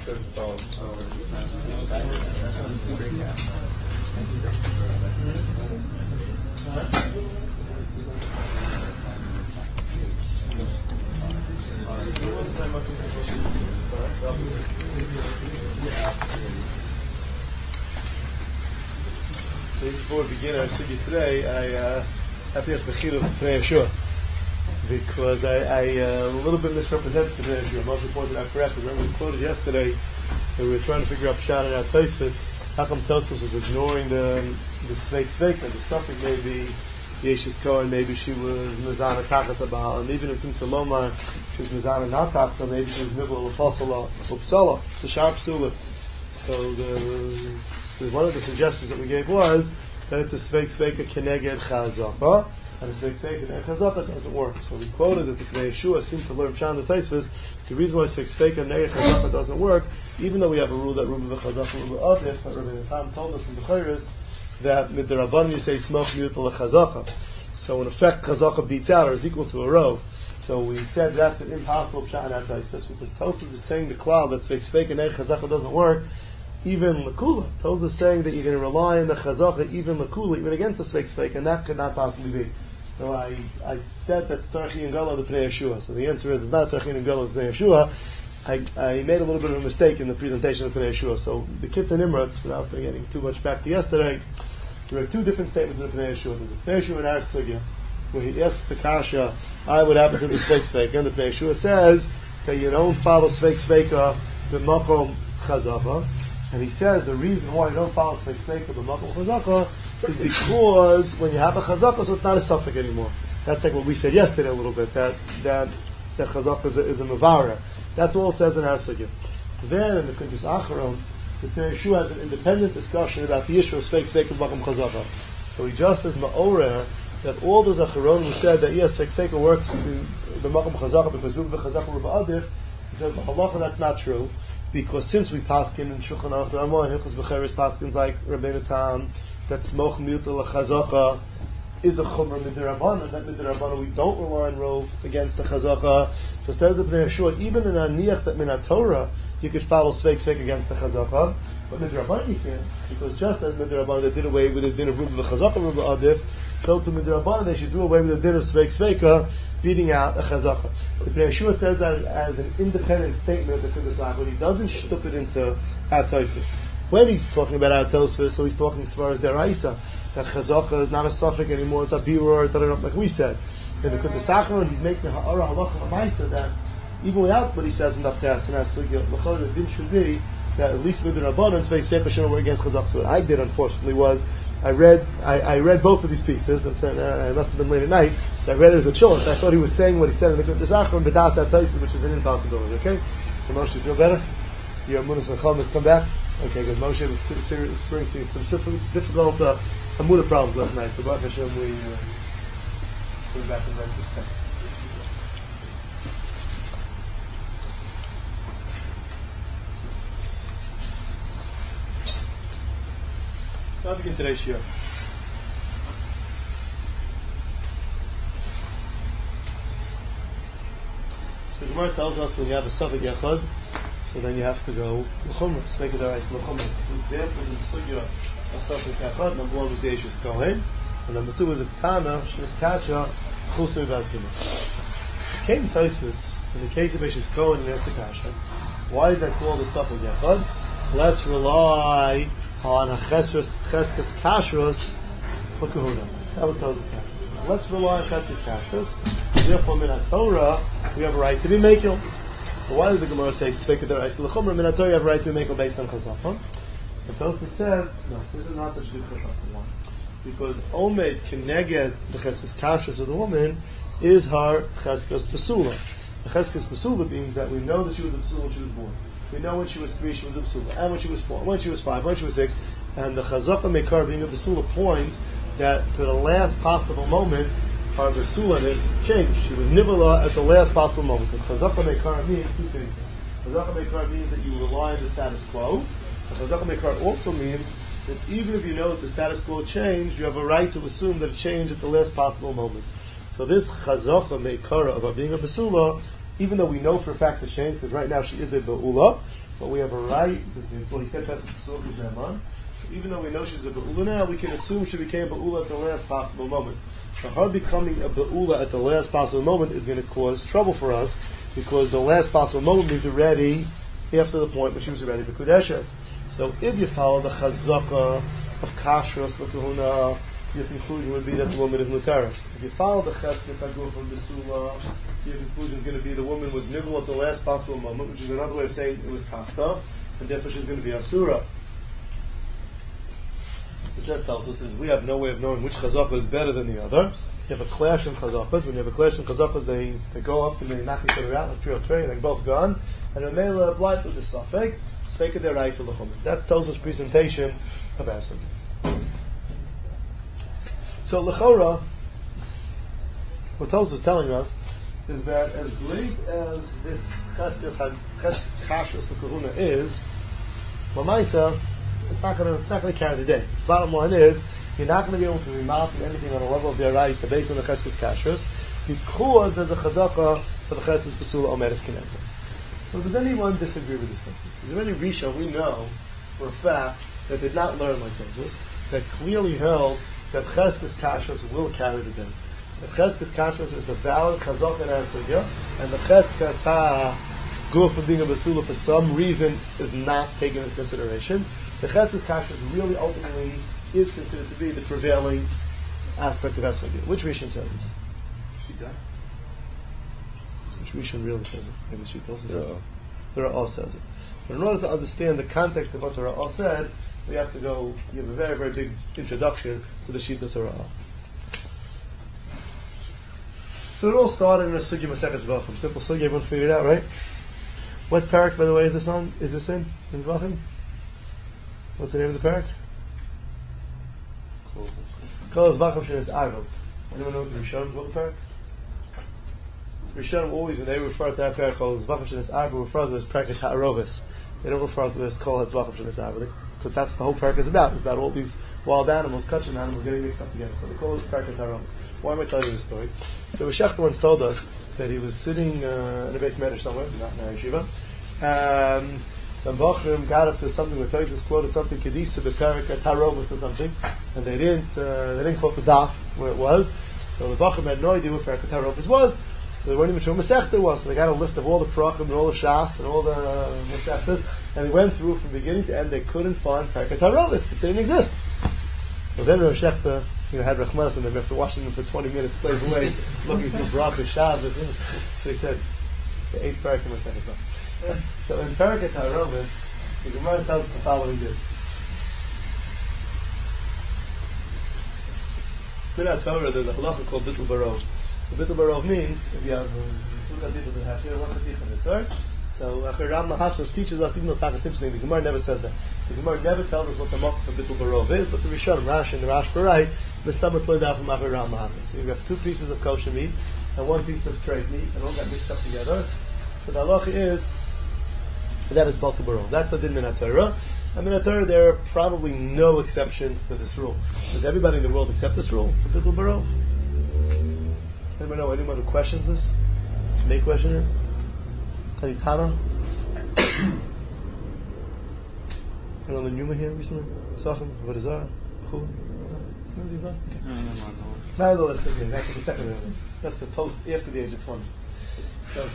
Before we begin our sugya today, I have to ask Mechila for Pnei Yeshua, because I a little bit misrepresented Pnei Yeshua. Moshe pointed out correctly. Remember we quoted yesterday that we were trying to figure out Pshat and our Tosfos. How come Tosfos was ignoring the Sveik, the suffix maybe Yeshis Kohen, maybe she was Mizana Tachas Abal, and even if Timtza Lomar, she was Mizana Natachta, maybe she was Nibel Upsala, the sharp Psula. So one of the suggestions that we gave was that it's a Sveika Keneged Chazaka, and a Sveika Keneged Chazaka doesn't work. So we quoted that the Pnei Yeshua seemed to learn Pshat and Tosfos. The reason why Sveika Keneged Chazaka doesn't work, even though we have a rule that Ruba Chazaka Ruba Avnich, but Rabbi Natan told us in the Chayris that with the Rabban you say Smoch Miyutal Chazaka. So in effect, Chazaka beats out or is equal to a row. So we said that's an impossible Pshat and Tosfos because Tosfos is saying the cloud that Sveika Keneged Chazaka doesn't work. Even Lakula. Tosfos is saying that you're going to rely on the Chazaka, even Lakula, even against the Sveik, and that could not possibly be. So I said that Tzarchi and Gala the Pnei Yeshua. So the answer is it's not Tzarchi and Gala the Pnei Yeshua. I made a little bit of a mistake in the presentation of Pnei Yeshua. So the kids and Imrats, without getting too much back to yesterday, there are two different statements in the Pnei Yeshua. There's a Pnei Yeshua in our Sugya, where he asks the Kasha, I would happen to the Sveik, and the Pnei Yeshua says that you don't follow Sveika the Makom Chazaka. And he says the reason why you don't follow Sveika the Makom Chazaka is because when you have a Chazaka, so it's not a suffix anymore. That's like what we said yesterday a little bit, that Chazaka is a Mavara. That's all it says in our Sugya. Then in the Kuntis Acharon, the Pnei Yeshua has an independent discussion about the issue of Sveika Makom Chazaka. So he just says Ma'oreh that all the Zacharon who said that yes, Sveika works in the Makom Chazaka because Ruba Chazaka Ruba Adif, he says Halacha that's not true. Because since we paskin in Shulchan Aruch the Ramah and Hilchos Becheres paskins like Rabbeinu Tam that Smoch Miyutal Chazaka is a Chumrah Midirabban, and that Midirabban we don't rely on Rov against the Chazaka. So says the Pnei Yeshua, even in Aniach that Min Torah you could follow Sveik against the Chazaka, but Midirabban you can't, because just as Midirabban they did away with the din of Ruba Chazaka Ruba Adif, so to Midirabban they should do away with the din of Sveika beating out a Chazaka. The Pnei Yeshua says that as an independent statement of the Kudas, but he doesn't shtup it into Tosfos. When he's talking about Tosfos, so he's talking as far as Deraisa, that Chazaka is not a suffix anymore, it's a birur, like we said. In the Kudas, he's making a ha'ara halacha ha'maisa that even without what he says in Daftas and our Sugya, the din should be that at least with the Rabbanon, Sveika shouldn't work against Chazaka. So what I did, unfortunately, was I read both of these pieces. I'm saying I must have been late at night, so I read it as a chilling. I thought he was saying what he said in the Kudas Achron, B'das HaTosfos, which is an impossibility. Okay, so Moshe, you feel better? Your Amunas Chacham has come back. Okay, good. Moshe was experiencing some difficult Amunah problems last night. So Baruch Hashem, we put it back in retrospect. So I'll begin today's shiur. So the Gemara tells us when you have a suffix yachad, so then you have to go l'chumra. So make it a rice l'chumra. The example in the sugya of suffix yachad, number one was the Yeshus Kohen, and number two was a Ketana, Shnis Kacha, Chusnei Vazgina. Came Tosfos in the case of Yeshus Kohen and Shnis Kacha. Why is that called a suffix yachad? Let's rely on a cheskes kashrus l'kahuna. That was Tosfos. Let's rely on cheskes kashrus. Therefore, min Torah, we have a right to be mekel. So why does the Gemara say Sveika deraisa l'chumra? Min Torah, you have a right to be mekel based on chazaka. But Tosfos said, no, this is not such a good chazaka. Why? Because omed keneged the cheskes kashrus of the woman is her cheskes basula. The cheskes basula means that we know that she was a basula when she was born. We know when she was 3 she was a basula, and when she was 4, when she was 5, when she was 6, and the chazaka mekar being a basula points that to the last possible moment her basulaness changed. She was nivala at the last possible moment. The chazaka mekar means two things. Chazaka mekar means that you rely on the status quo. The chazaka mekar also means that even if you know that the status quo changed, you have a right to assume that it changed at the last possible moment. So this chazaka mekar of her being a basula even though we know for a fact that Shane's, because right now she is a Be'ula, but we have a right, well, he said even though we know she's a Be'ula now, we can assume she became a Be'ula at the last possible moment. So her becoming a Be'ula at the last possible moment is going to cause trouble for us, because the last possible moment means already after the point when she was already B'Kudeshes. So if you follow the Chazaka of Kashrus, L'Kahuna, your conclusion would be that the woman is Mutaris. If you follow the Cheskes Aguf from the Sula, so your conclusion is going to be the woman was Nibble at the last possible moment, which is another way of saying it was Tafta, and therefore she's going to be Asura. The Shes tells us is we have no way of knowing which Chazaka is better than the other. You have a clash in Chazakas. When you have a clash in Chazakas, they go up and they knock each other out like 3 or 3, and they're both gone. And when they applied with the Safek, Sfeika der Reis of the Chumim. That's Tosaf's presentation of Asik. So L'chora, what Tosaf is telling us is that as great as this Cheskes Kashrus the Kahuna is, Lamaisa, it's not going to carry the day. Bottom line is, you're not going to be able to remount anything on a level of their rights based on the Cheskes Kashrus, because there's a Chazaka for the Cheskes Basula Omeres connected. So does anyone disagree with this thesis? Is there any Risha we know for a fact that did not learn like this, that clearly held that Cheskes Kashrus will carry the day? The Cheskes Kashrus is the valid Chazaka in our Sugya, and the Cheskes Ha-Guf of being a Basula for some reason is not taken into consideration. The Cheskes Kashrus really ultimately is considered to be the prevailing aspect of Esogya. Which Rishon says this? Shita. Which Rishon really says it? Maybe the Shita also says it. The Ra'ah says it. But in order to understand the context of what the Ra'ah said, we have to go give a very, very big introduction to the Shitas Ra'ah. So it all started in a Sugya Maseches Zvachim. Simple Sugya, everyone figured it out, right? What parak, by the way, is this on? Is this in Zvachim? What's the name of the parak? Kol Zvachim Shenes Arvav. Anyone know what the Rishonim called the parak? Rishonim always, when they refer to that parak, Kol Zvachim Shenes Arvav, refer to it as parak Ha'arovis. They don't refer to it as Kol Zvachim Shenes Arvav. Because that's what the whole parak is about. It's about all these wild animals, kachim animals, getting mixed up together. So they call it parak Ha'arovis. Why am I telling you this story? So Shechta once told us that he was sitting in a base medrash somewhere, not in a yeshiva. Some Bachrim got up to something where Tosis quoted something Kedisa B'Perik Taromus or something, and they didn't quote the daf where it was. So the Bachrim had no idea what Perik Taromus was. So they weren't even sure what Masechta was. So they got a list of all the Prakim and all the Shas and all the Masechtas, and they went through from beginning to end. They couldn't find Perik Taromus. It didn't exist. So then Rav Shechta had Rachmanas, and them after watching them for 20 minutes slave away, looking through Bracha Shabbos. So he said, it's the 8th Perik in Masechta. So in Perikat HaRovis, the Gemara tells us the following bit. In our Torah, there's a halacha called Bittul Barov. So Bittul Barov means, if you have two katichas in Hashir, one katich in the Sar. So Ram Mahashas teaches us, even though it's interesting, the Gemara never says that. The Gemara never tells us what the Makah for Bittul Barov is, but the Rishon, Rashi, and the Rash Barai, Mistamat Loidah from Achar Ram Mahashas. So you have 2 pieces of kosher meat, and 1 piece of trade meat, and all got mixed up together. So the halacha is, that is Bittul Barov. That's the din min HaTorah. And in HaTorah, there are probably no exceptions to this rule. Does everybody in the world accept this rule? Bittul Barov? Anybody know anyone who questions this? May question it? Kanikana? Anyone on the Numa here recently? Sachem? Vodazar? Chul? No, not on the list again. That's the second list. That's the post after the age of 20. So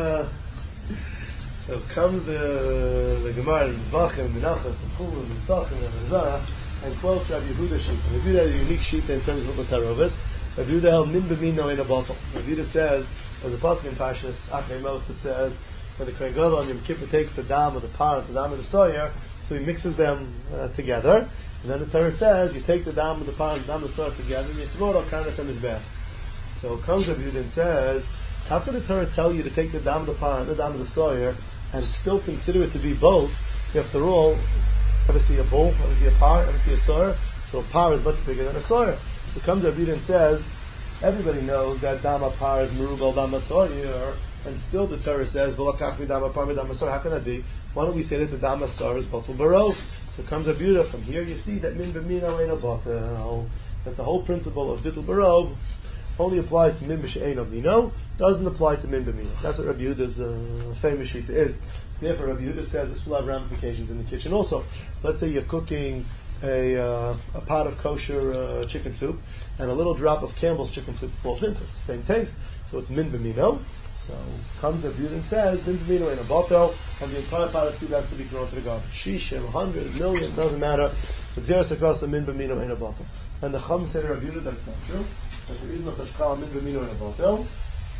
comes the Gemara in Zvachim, Menachos, and Chul, and Tachim, and Vodazar, and quotes Rabbi Yehuda sheet. Rabbi Yehuda had a unique sheet in terms of what was Tarovis. Rabbi Yehuda held min b'mino in a bottle. Rabbi Yehuda says, there's a pasuk in Parshas Achrei Mos that says, when the Kohen Gadol on Yom Kippur takes the dam of the parent, the dam of the soyer, so he mixes them together. And then the Torah says, you take the dam of the parent, the dam of the soyer together, and you throw it on Karnas and Mizbeach. So comes Rabbi Yehuda and says, how could the Torah tell you to take the dam of the parent, the dam of the soyer, and still consider it to be both? After all, ever see a bull, ever see a par, ever see a soyer? So a par is much bigger than a soyer. So comes Rabbi Yehuda and says, everybody knows that dama par is merubal dama soyer, and still the Torah says, "V'lakach midama par midama soyer." How can that be? Why don't we say that the dama soyer is Bittul Barov? So comes Rabbi Yehuda. From here, you see that min b'mino ein a batel. That the whole principle of Bittul Barov only applies to min b'she'eino mino, doesn't apply to min b'mino. That's what Rabbi Yehuda's famous sheet is. Therefore, Rabbi Yehuda says this will have ramifications in the kitchen also. Let's say you're cooking a pot of kosher chicken soup, and a little drop of Campbell's chicken soup falls in, so it's the same taste, so it's min b'mino. So comes Rabbi Yehuda and says min b'mino in a bottle, and the entire pot of soup has to be thrown to the garbage. Shishim, 100, million, doesn't matter. Xeris akos min b'mino in a bottle. And the Chum said to Rabbi Yehuda that it's not true, that there is no such kal min b'mino in a bottle.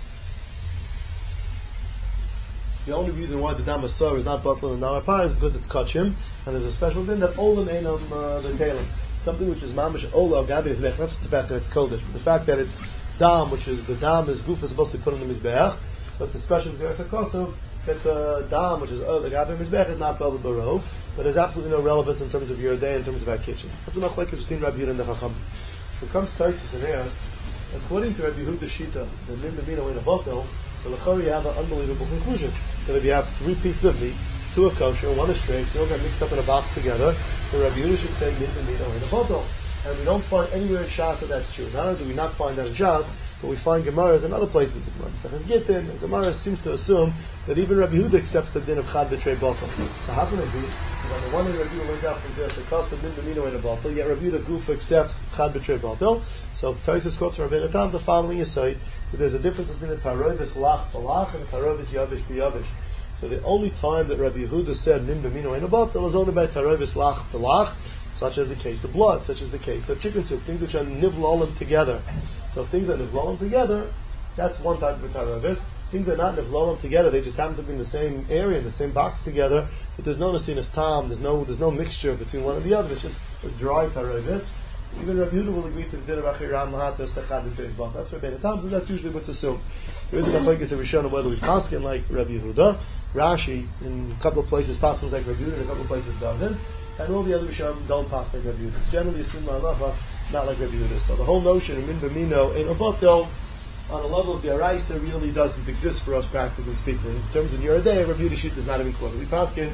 The only reason why the dam asur is not bottled in the Namar is because it's kachim, and there's a special din that olam einam the tailing. Something which is mamish ola gabi is not just the fact that it's koldish, but the fact that it's dam, which is the dam is goof is supposed to be put on the mizbeach. That's a special xeris akos that the dam, which is ola gabi mizbeach, is not bottled barov, but there's absolutely no relevance in terms of your day, in terms of our kitchen. That's a machlekes between Rabbi Yehuda and the Chacham. So comes Taisus and asks, according to Rabbi Yehuda Shita, the min b'mino in a bottle. So l'chor you have an unbelievable conclusion that if you have 3 pieces of meat, 2 are kosher, 1 is straight, they all get mixed up in a box together, so Rabbi Yehuda should say min b'mino in a bottle. And we don't find anywhere in Shas that that's true. Not only do we not find that in Shas, but we find Gemaras in other places. The Gemara seems to assume that even Rabbi Yehuda accepts the din of chad b'trei bottle. So how can it be that on the one hand Rabbi Yehuda learns out from Zeres HaKos min b'mino in a bottle, yet Rabbi Yehuda Gufa accepts chad b'trei bottle? So Taisus quotes from Rabbeinu Tam the following aside, that there's a difference between a tarovis lach b'lach and a tarovis yavish b'yavish. So the only time that Rabbi Yehuda said min b'mino in a bottle is only by tarovis lach b'lach, such as the case of blood, such as the case of chicken soup, things which are nivlolim together. So things that nivlolim together, that's one type of tarovis. Things that are not nivlolim together, they just happen to be in the same area, in the same box together, but there's no nasinas tam, there's no mixture between one and the other, it's just a dry tarovis. Even Rabbi Yehuda will agree to the din of Achiram Mahatas Tachad B'Teiv Bach. That's Rabbeinu Tam, and that's usually what's assumed. There is a machlekes of Rishon whether we paskin like Rabbi Yehuda. Rashi, in a couple of places, paskin like Rabbi Yehuda, in a couple of places doesn't. And all the other Rishon don't pass like Rabbi Yehuda. It's generally assumed halacha, not like Rabbi Yehuda. So the whole notion of min b'mino in a bottle, on a level of the Araisa, really doesn't exist for us, practically speaking. In terms of your day, Rabbi Yehuda sheet does not even quote it. We paskin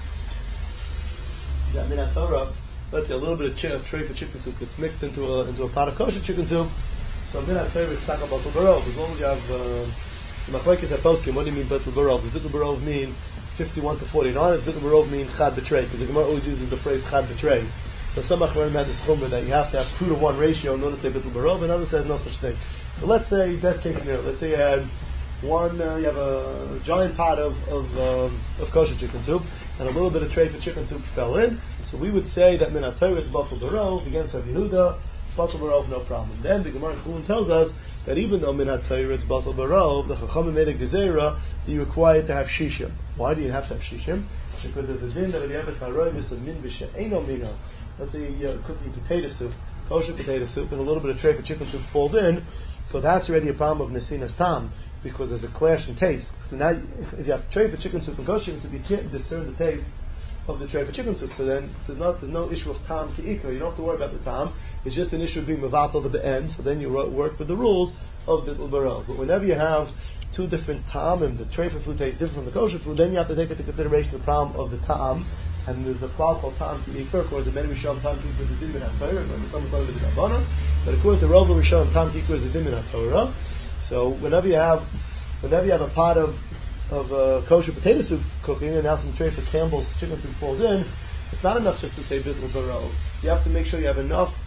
that min Torah. Let's say a little bit of tray for chicken soup gets mixed into a pot of kosher chicken soup. So min HaTorah it's not about barov. As long as you have the machlekes at poskim, what do you mean bittul barov? Does bittul barov mean 51 to 49? Does bittul barov mean chad b'trei? Because the Gemara always uses the phrase chad b'trei. So some achronim had this chumrah that you have to have 2 to 1 ratio in order to say bittul barov, and others says no such thing. But let's say best case scenario. Let's say you had you have a giant pot of kosher chicken soup, and a little bit of tray for chicken soup fell in. So we would say that min HaTorah is bottled barov against Rabbi Yehuda, bottled barov no problem. Then the Gemara in Chulin tells us that even though min HaTorah is bottled barov, the Chachamim made a gezerah that you're required to have shishim. Why do you have to have shishim? Because there's a din that if you have a tarovis of min b'she'eino mino, let's say you're cooking potato soup, kosher potato soup, and a little bit of tray for chicken soup falls in, so that's already a problem of nesinas tam, because there's a clash in taste. So now, if you have tray for chicken soup and kosher chicken soup, you can't discern the taste of the tray for chicken soup. So then there's no issue of tam ki'ikar. You don't have to worry about the tam. It's just an issue of being mevatel at the end. So then you work with the rules of bittul barov. But whenever you have 2 different tamim, the tray for food tastes different from the kosher food, then you have to take into consideration the problem of the tam. And there's a klal called tam ki'ikar. According to many Rishon, tam ki'ikar is a din min HaTorah. Remember, someone told me the Rabbanan. But according to Rov Rishon, tam ki'ikar is a din min HaTorah. So whenever you have a pot of kosher potato soup cooking, and now some tray for Campbell's chicken soup falls in, it's not enough just to say bittul barov. You have to make sure you have enough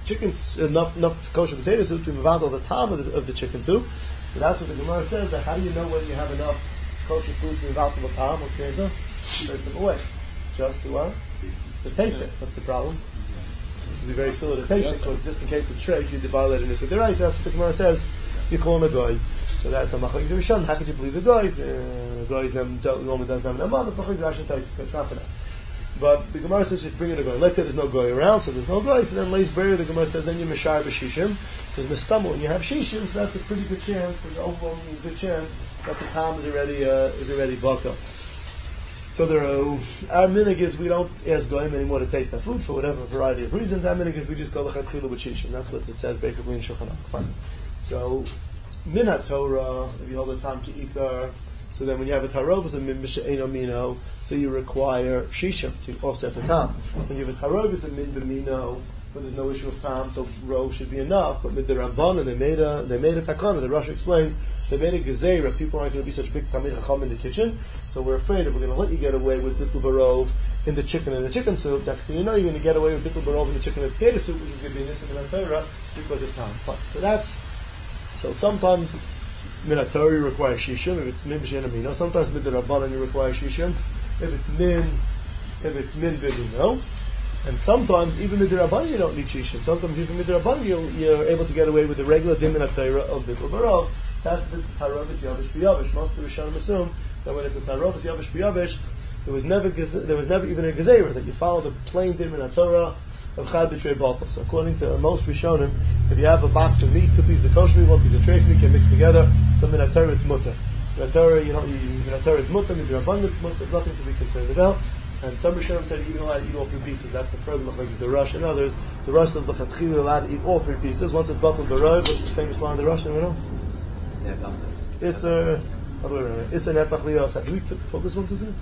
kosher potato soup to move out all the time of the chicken soup. So that's what the Gemara says, that how do you know whether you have enough kosher food to move out the time? What's the answer? Very simple way. Just to what? Just taste it. That's the problem. It's very silly to taste it, because just in case it's tray, if you violate it, so the rice, that's what the Gemara says, you call him a guy. So that's a machlekes Rishon. How could you believe the guys? Guys normally doesn't have an amount. The machlekes Rashi tells you not for that. But the Gemara says just bring it a guy. Let's say there's no guy around, so there's no guy. So then lays buried. The Gemara says then you mishar b'shishim. There's mistamel when you have shishim, so that's a pretty good chance. There's an overwhelming good chance that the tam is already bucked up. So our minig is we don't ask goyim anymore to taste that food for whatever variety of reasons. Our minig is we just go l'chatchila with shishim. That's what it says basically in Shulchan Aruch. So min HaTorah, if you hold a tam ki'ikar, so then when you have a tarovis of min b'she'eino mino, so you require shishim to offset the tam. When you have a tarovis of min b'mino, but there's no issue of time, so rove should be enough. But with the Rabbanan, they made a takana. The Rosh explains they made a gezeira. People aren't going to be such big tamid chacham in the kitchen, so we're afraid that we're going to let you get away with bittul barov in the chicken and the chicken soup. Next thing you know, you're going to get away with bittul barov in the chicken and potato soup, which is going to be an issue in Torah because of time. Fine. So sometimes min Torah you require shishim. If it's min b'shen amino, sometimes min the Rabbanan you require shishim. If it's min b'dino. And sometimes, even midrabanan, you don't need shishim. Sometimes, even midrabanan, you're able to get away with the regular din min Torah of bittul barov. That's the tarovis yavish b'yavish. Most of the Rishonim assume that when it's a tarovis yavish b'yavish, there was never even a gezeira that you follow the plain din min Torah of chad b'trei batal. So, according to most Rishonim, if you have a box of meat, 2 pieces of kosher meat, 1 piece of treif meat, can mix together. So, min Torah it's mutter. Min Torah, min Torah it's mutter. Midrabanan it's mutter. There's nothing to be concerned about. And some Rishonim said you're allowed to eat all 3 pieces. That's the problem like the Rush and others. The Rush says the Chatchila allowed to eat all 3 pieces. Once it's bottled barov, what's the famous line of the Rush? Anyone know? It's other way around. It's an epach liyos. Have we took this one, Susan?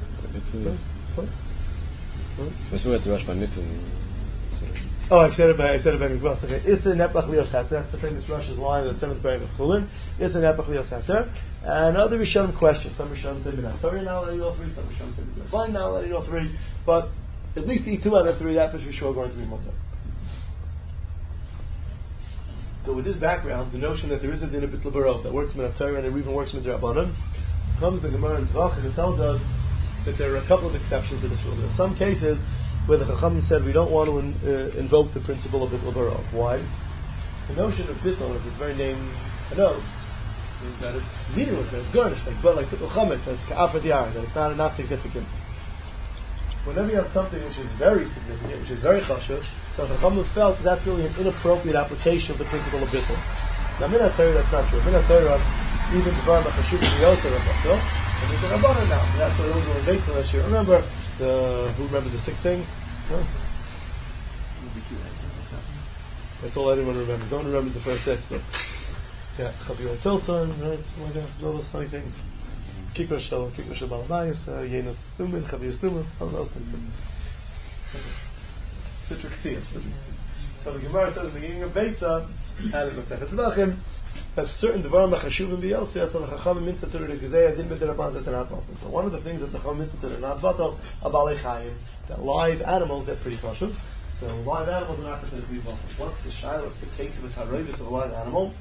Let's move to Rush by Mitzvah. Oh, I said it by Mikvas. Okay. It's an epach liyos hater. That's the famous Rush's line in the 7th paragraph of Chulin. It's an epach liyos hater. And other Rishonim question. Some Rishonim say min Torah now let eat all 3. Some Rishonim say min Rabbanan now let eat all 3. But at least eat 2 out of 3. That is for sure going to be mutter. So with this background, the notion that there is a din of bittul barov that works min Torah and it even works min Rabbanan, comes the Gemara in Zvach and it tells us that there are a couple of exceptions to this rule. There are some cases where the Chachamim said we don't want to invoke the principle of bittul barov. Why? The notion of bittul, as its very name connotes, is that it's meaningless, that it's garnished, like bittul chametz, that it's ka'afar diyar, that it's not significant. Whenever you have something which is very significant, which is very chashuv, so Chachamim felt that's really an inappropriate application of the principle of bittul. Now, min Torah, that's not true. Min Torah, even the Dvar Machashuv and Yosef are bittul, and there's a Rabbanan now. And that's what those were in Beitzah last year. Remember, who remembers the 6 things? Huh? That's all anyone remembers. Don't remember the first 6, but yeah, Chavir Tilson, right? Something like that. All those funny things. Kikro Shalom, Kikro Shabal Mayas, Yenos Stumin, Chavir Stumin, all those things. So the Gemara says at the beginning of Beitzah, and it was Sechet Tzvachim, that certain Devarim Machashuvim B'Yosef, so the Chachamim Mitzvah to the Gezei Adin B'Derabban that they're not batal. So one of the things that the Chachamim Mitzvah to are not batal are Balei Chayim, that live animals, they're pretty kosher. So live animals are not considered to be batal. What's the shayla? What's the case of a tarovis of a live animal?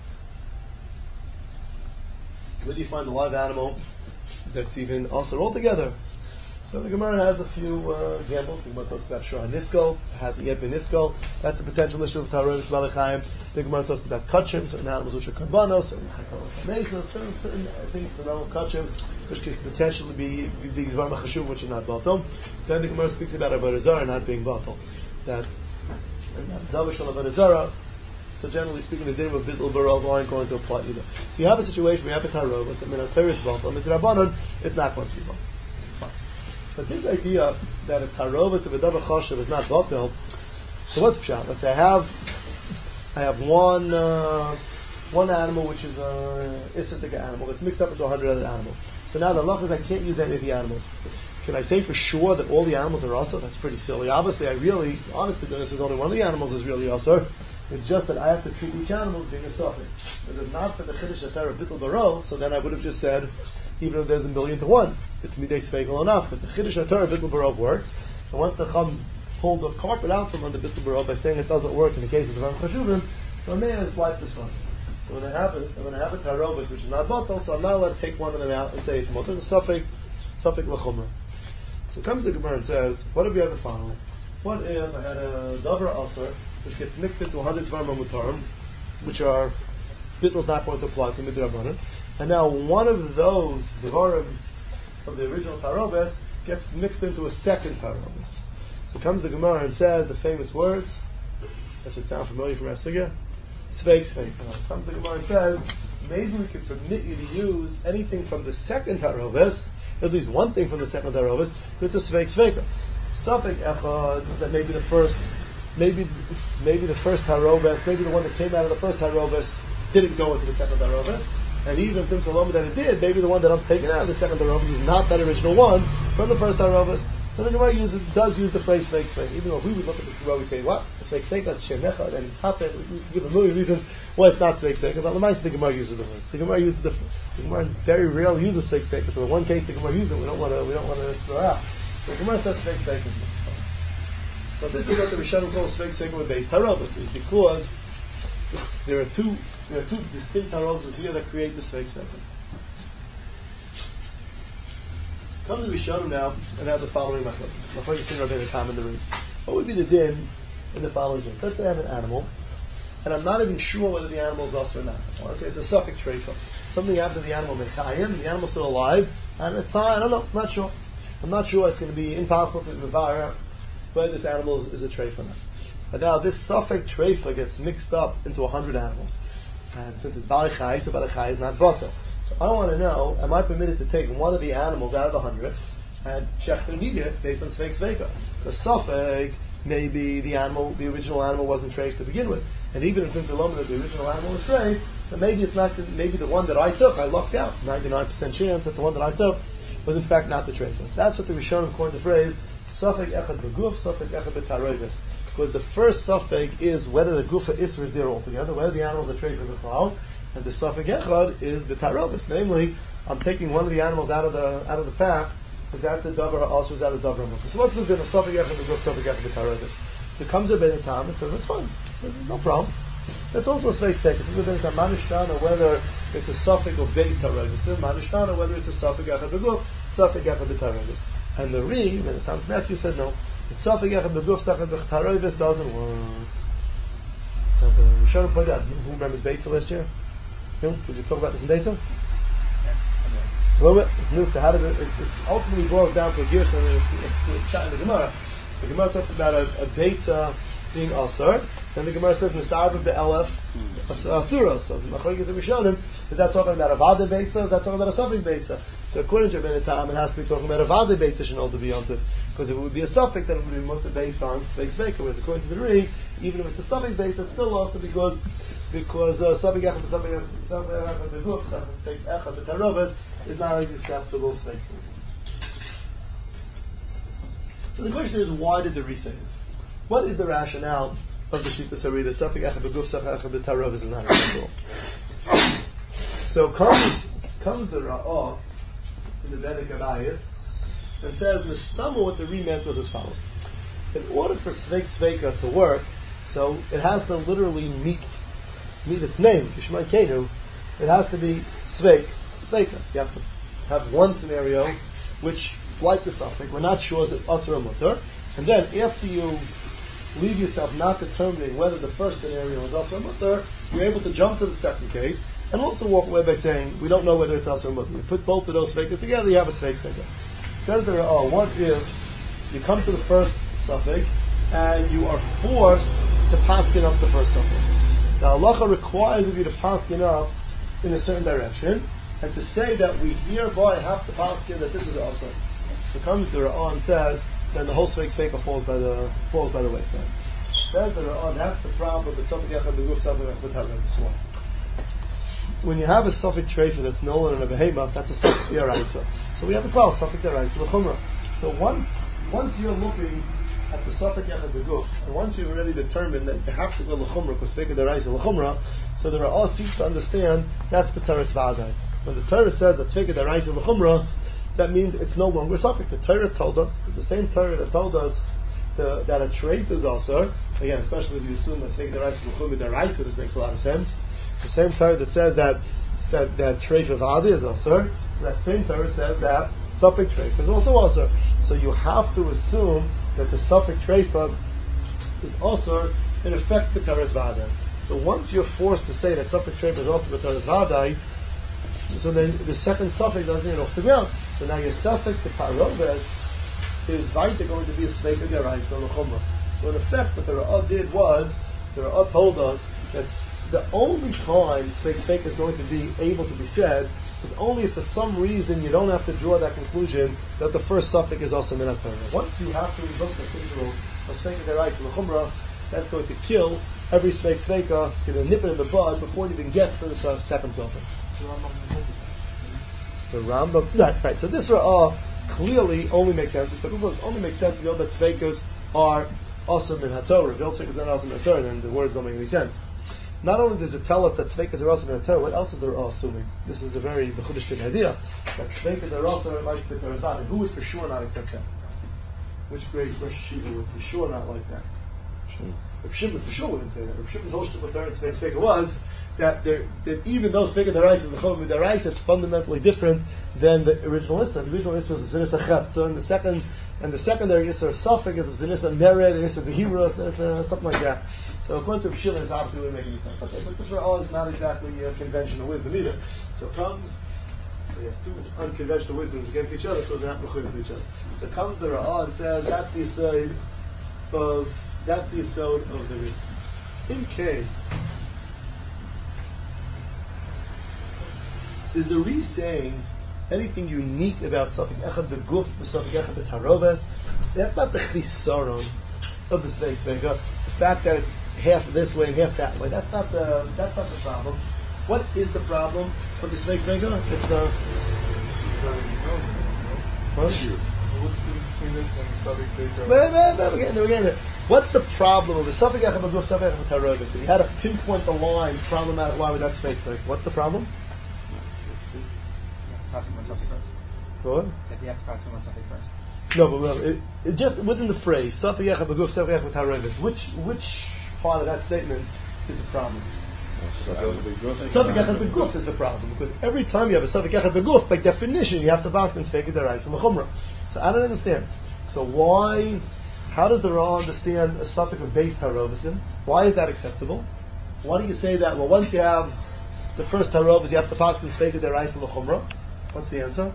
Where do you find a live animal that's even also altogether? So the Gemara has a few examples. The Gemara talks about Shor HaNiskal, hasn't yet been Niskal. That's a potential issue of Tarovis Balechayim. The Gemara talks about Kachim, certain animals which are Karbanos, certain things, the realm of Kachim, which could potentially be Dvar Machashuv, which is not Batal. Then the Gemara speaks about Avodah Zarah not being Batal. That Davar Shal Avodah Zarah. So generally speaking, the din of bittul barov aren't going to apply either. So you have a situation where you have a tarovas that min Torah is batal, midrabanan it's not going to be batal. But this idea that a tarovas of a davar chashav is not batal, so what's pshat? Let's say I have one animal which is a issatic animal that's mixed up into 100 other animals. So now the law is I can't use any of the animals. Can I say for sure that all the animals are also? That's pretty silly. Obviously, honest to goodness, only one of the animals is really also. It's just that I have to treat each animal as being a suffix. Because if not for the Chiddush Atara Bittul Barol, so then I would have just said, even if there's a million to one, it's midday sfeigel enough. It's a Chiddush Atara Bittul Barol works. And once the Chum pulled the carpet out from under Bittul Barol by saying it doesn't work in the case of the Ram Chashuvim, so I may have wiped the sun. So when I have a Tarovas which is not Batal, so I'm not allowed to take one of them out and say it's Motor, the Suffolk L'chumra. So comes the Gemara and says, what if you have the following? What if I had a Davar Asar, which gets mixed into 100 Dvarim Mutarim, which are Bittel's not going to apply to Midrabanan, and now one of those Dvarim of the original Taroves gets mixed into a second Taroves. So comes the Gemara and says the famous words, that should sound familiar from Rasiga, Sveik. Comes the Gemara and says, maybe we could permit you to use anything from the second Taroves, at least one thing from the second Taroves, it's a Sveik. Suffolk Echad, that maybe the first Harobes, maybe the one that came out of the first Harobes didn't go into the second Harobes, and even Tim Saloma that it did, maybe the one that I'm taking out of the second Harobes is not that original one from the first Harobes. So the Gemara does use the phrase Sveik Sveika. Even though we would look at this Gemara, we'd say, what? Sveik Sveika, that's Shem Echad, and it's happened. We give a million reasons why it's not Sveik Sveika, but the Gemara uses the word. The Gemara very rarely uses Sveik Sveika, so the one case the Gemara uses it, we don't want to throw out. So the Gemara says Sveik Sveika. So this is what the Rishonim call Sveik Sveika with base Tarobas, is because there are two distinct Tarobas here that create the Sveik Sveika. Come to the Rishonim now and have the following machlokes. Machlokes in Rabbeinu Tam in the room. What would be the din in the following case? Let's say I have an animal, and I'm not even sure whether the animal is us or not. Or let's say it's a suffix treifa. Something happened to the animal mechayim, the animal's still alive, and it's I don't know, I'm not sure. I'm not sure. It's going to be impossible to devour whether this animal is a treifa or not. But now this suffix treifa gets mixed up into 100 animals, and since it's balachai, so balachai is not bata. I want to know, am I permitted to take one of the animals out of the 100 and shecht and eat it based on Sveik Sveika? The suffix, maybe the original animal wasn't traced to begin with. And even if it's a that the original animal was traced, so maybe it's not, maybe the one that I took, I lucked out. 99% chance that the one that I took was in fact not the traceless. That's what the Rishonim coined the phrase, suffix echad beguf, suffix echad betaroivis. Because the first suffix is whether the gufa isra is there altogether, whether the animals are traced with the cloud. And the suffix echad is b'tarobis. Namely, I'm taking one of the animals out of the pack. Is that the davar also is out of davar? So what's the difference? Suffix echad b'guf, suffix echad b'tarobis. So it comes to Rabbeinu Tam and says that's fine. It says no problem. That's also a Sveik Sveika. It says Rabbeinu Tam manishtana whether it's a suffix of base tarobis, manishtana whether it's a suffix echad b'guf, suffix echad b'tarobis. And the Rabbeinu Tam's nephew said no. It's suffix echad b'guf, suffix b'tarobis doesn't work. We should have pointed out. Who remembers Beitza last year? Did you talk about this in Beitza? A little bit. So how does it ultimately boils down to a gear, so it's chat in the Gemara. The Gemara talks about a Beitza being Asar, then the Gemara says Nisarba be'elef Asura. So the Machlokes of Rishonim, is that talking about a Vada Beitza, is that talking about a suffix Beitza? So according to Rabbeinu Tam, it has to be talking about a Vada Beitza should to be yontif. Because if it would be a suffix, then it would be mutter based on Sveik Sveika. Whereas according to the Ri, even if it's a suffix Beitza, it's still also because suffix echad beguf, suffix echad b'tarobas is not an acceptable Sveik Sveika. So the question is, why did the Ri say this? What is the rationale of the Shita Sari? The suffix echad beguf, suffix echad b'tarobas is not acceptable. So comes the Ra'ah in the Bedek Abayis and says, Mistama, what the Ri meant was as follows. In order for Sveik Sveika to work, so it has to literally meet its name, Kishmai Kenu, it has to be Sveika. You have to have one scenario which, like the suffix, we're not sure is it Asr or Mutter, and then after you leave yourself not determining whether the first scenario is Asr or Mutter, you're able to jump to the second case, and also walk away by saying, we don't know whether it's Asr or Mutter. You put both of those Sveikas together, you have a Sveik Sveika. Says there, what if you come to the first suffix, and you are forced to paskin up the first suffix? The halacha requires of you to paskin up in a certain direction, and to say that we hereby have to paskin that this is asr. So comes the Ra'ah and says, then the whole Sveik Sveika falls by the wayside. Says the Ra'ah, that's the problem with something echad beguf, something echad b'tarobis. When you have a suffix treifa that's nolan and a behema, that's a suffix deraisa. So we have a clause, suffix deraisa l'chumra. So once you're looking at the suffix echad beguf, and once you've already determined that you have to go l'chumra because suffix deraisa l'chumra, so there are all seeks to understand that's b'teres v'adai. When the Torah says that suffix deraisa l'chumra, that means it's no longer suffix. The Torah told us, the same Torah that told us that a trait is also, again, especially if you assume that suffix deraisa l'chumra deraisa, this makes a lot of sense. The same Torah that says that treif of adi is also, so that same Torah says that suffix treif is also also. So you have to assume that the suffix treifa is also in effect b'teres v'adai. So once you're forced to say that suffix treifa is also b'teres v'adai, so then the second suffix doesn't get off the ground. So now your suffix the parobes is weiter going to be a sveika deraisa l'chumra. So in effect, what the Ra'ah did was the Ra'ah told us that the only time Sveik Sveika is going to be able to be said is only if for some reason you don't have to draw that conclusion that the first suffix is also Minat Torah. Once you have to invoke the principle of Sveika deraisa l'chumra, that's going to kill every Sveik Sveika. It's going to nip it in the bud before it even gets to the second suffix. The Rambam, right. So this Ra'ah clearly only makes sense. We said only makes sense if you know that Tzveikas are awesome in HaTorah. If you don't Tzveikas are not awesome in HaTorah, then the words don't make any sense. Not only does it tell us that Tzveikas are awesome in HaTorah, what else is there assuming? This is a very B'chudish idea, that Tzveikas are also like the Torah. Who would for sure not accept that? Which great Rosh Yeshiva would for sure not like that? Reb Shimon for sure wouldn't say that. Reb Shimon's whole shtickle Torah Tzveika was that even though Tzveika Daraisa is the Chol Daraisa, it's fundamentally different than the original Issa. The original Issa was B'zinis HaCheft. So and the secondary Issa of Safek is B'zinis HaMered, and Issa Zehira, something like that. So according to Reb Shimon, it's obviously wouldn't make any sense. Okay, but this Ra'ah is not exactly conventional wisdom either. So it comes, so you have two unconventional wisdoms against each other, so they're not mechuyev to each other. So comes the Ra'ah and says that's the Yisod of the Ri. In K, is the Ri saying anything unique about Safek Echad the Guf, the Safek Echad the Taroves? That's not the chisaron of the Tzvei Tzveika. The fact that it's half this way and half that way. That's not the problem. What is the problem of the Tzvei Tzveika? It's the What's the difference between this and the Safek Tzveika? We're getting there. What's the problem of the Safek Echad B'Guf, Safek Echad Taroves? If you had to pinpoint the line problematic, why would that Tzvei Tzveika? What's the problem? Go on. That you have to pass from one something first. No, but it just within the phrase Safek Echad B'Guf, Safek Echad Taroves. Which part of that statement is the problem? Safek Echad B'Guf is the problem, because every time you have a Safek Echad B'Guf, by definition, you have to pass in Tzveika Daraisa L'Chumra. So I don't understand. So how does the Ra'ah understand a Safek of base Tarovesim? Why is that acceptable? Why do you say that? Well, once you have the first Taroves, you have to pass in Tzveika Daraisa L'Chumra. What's the answer?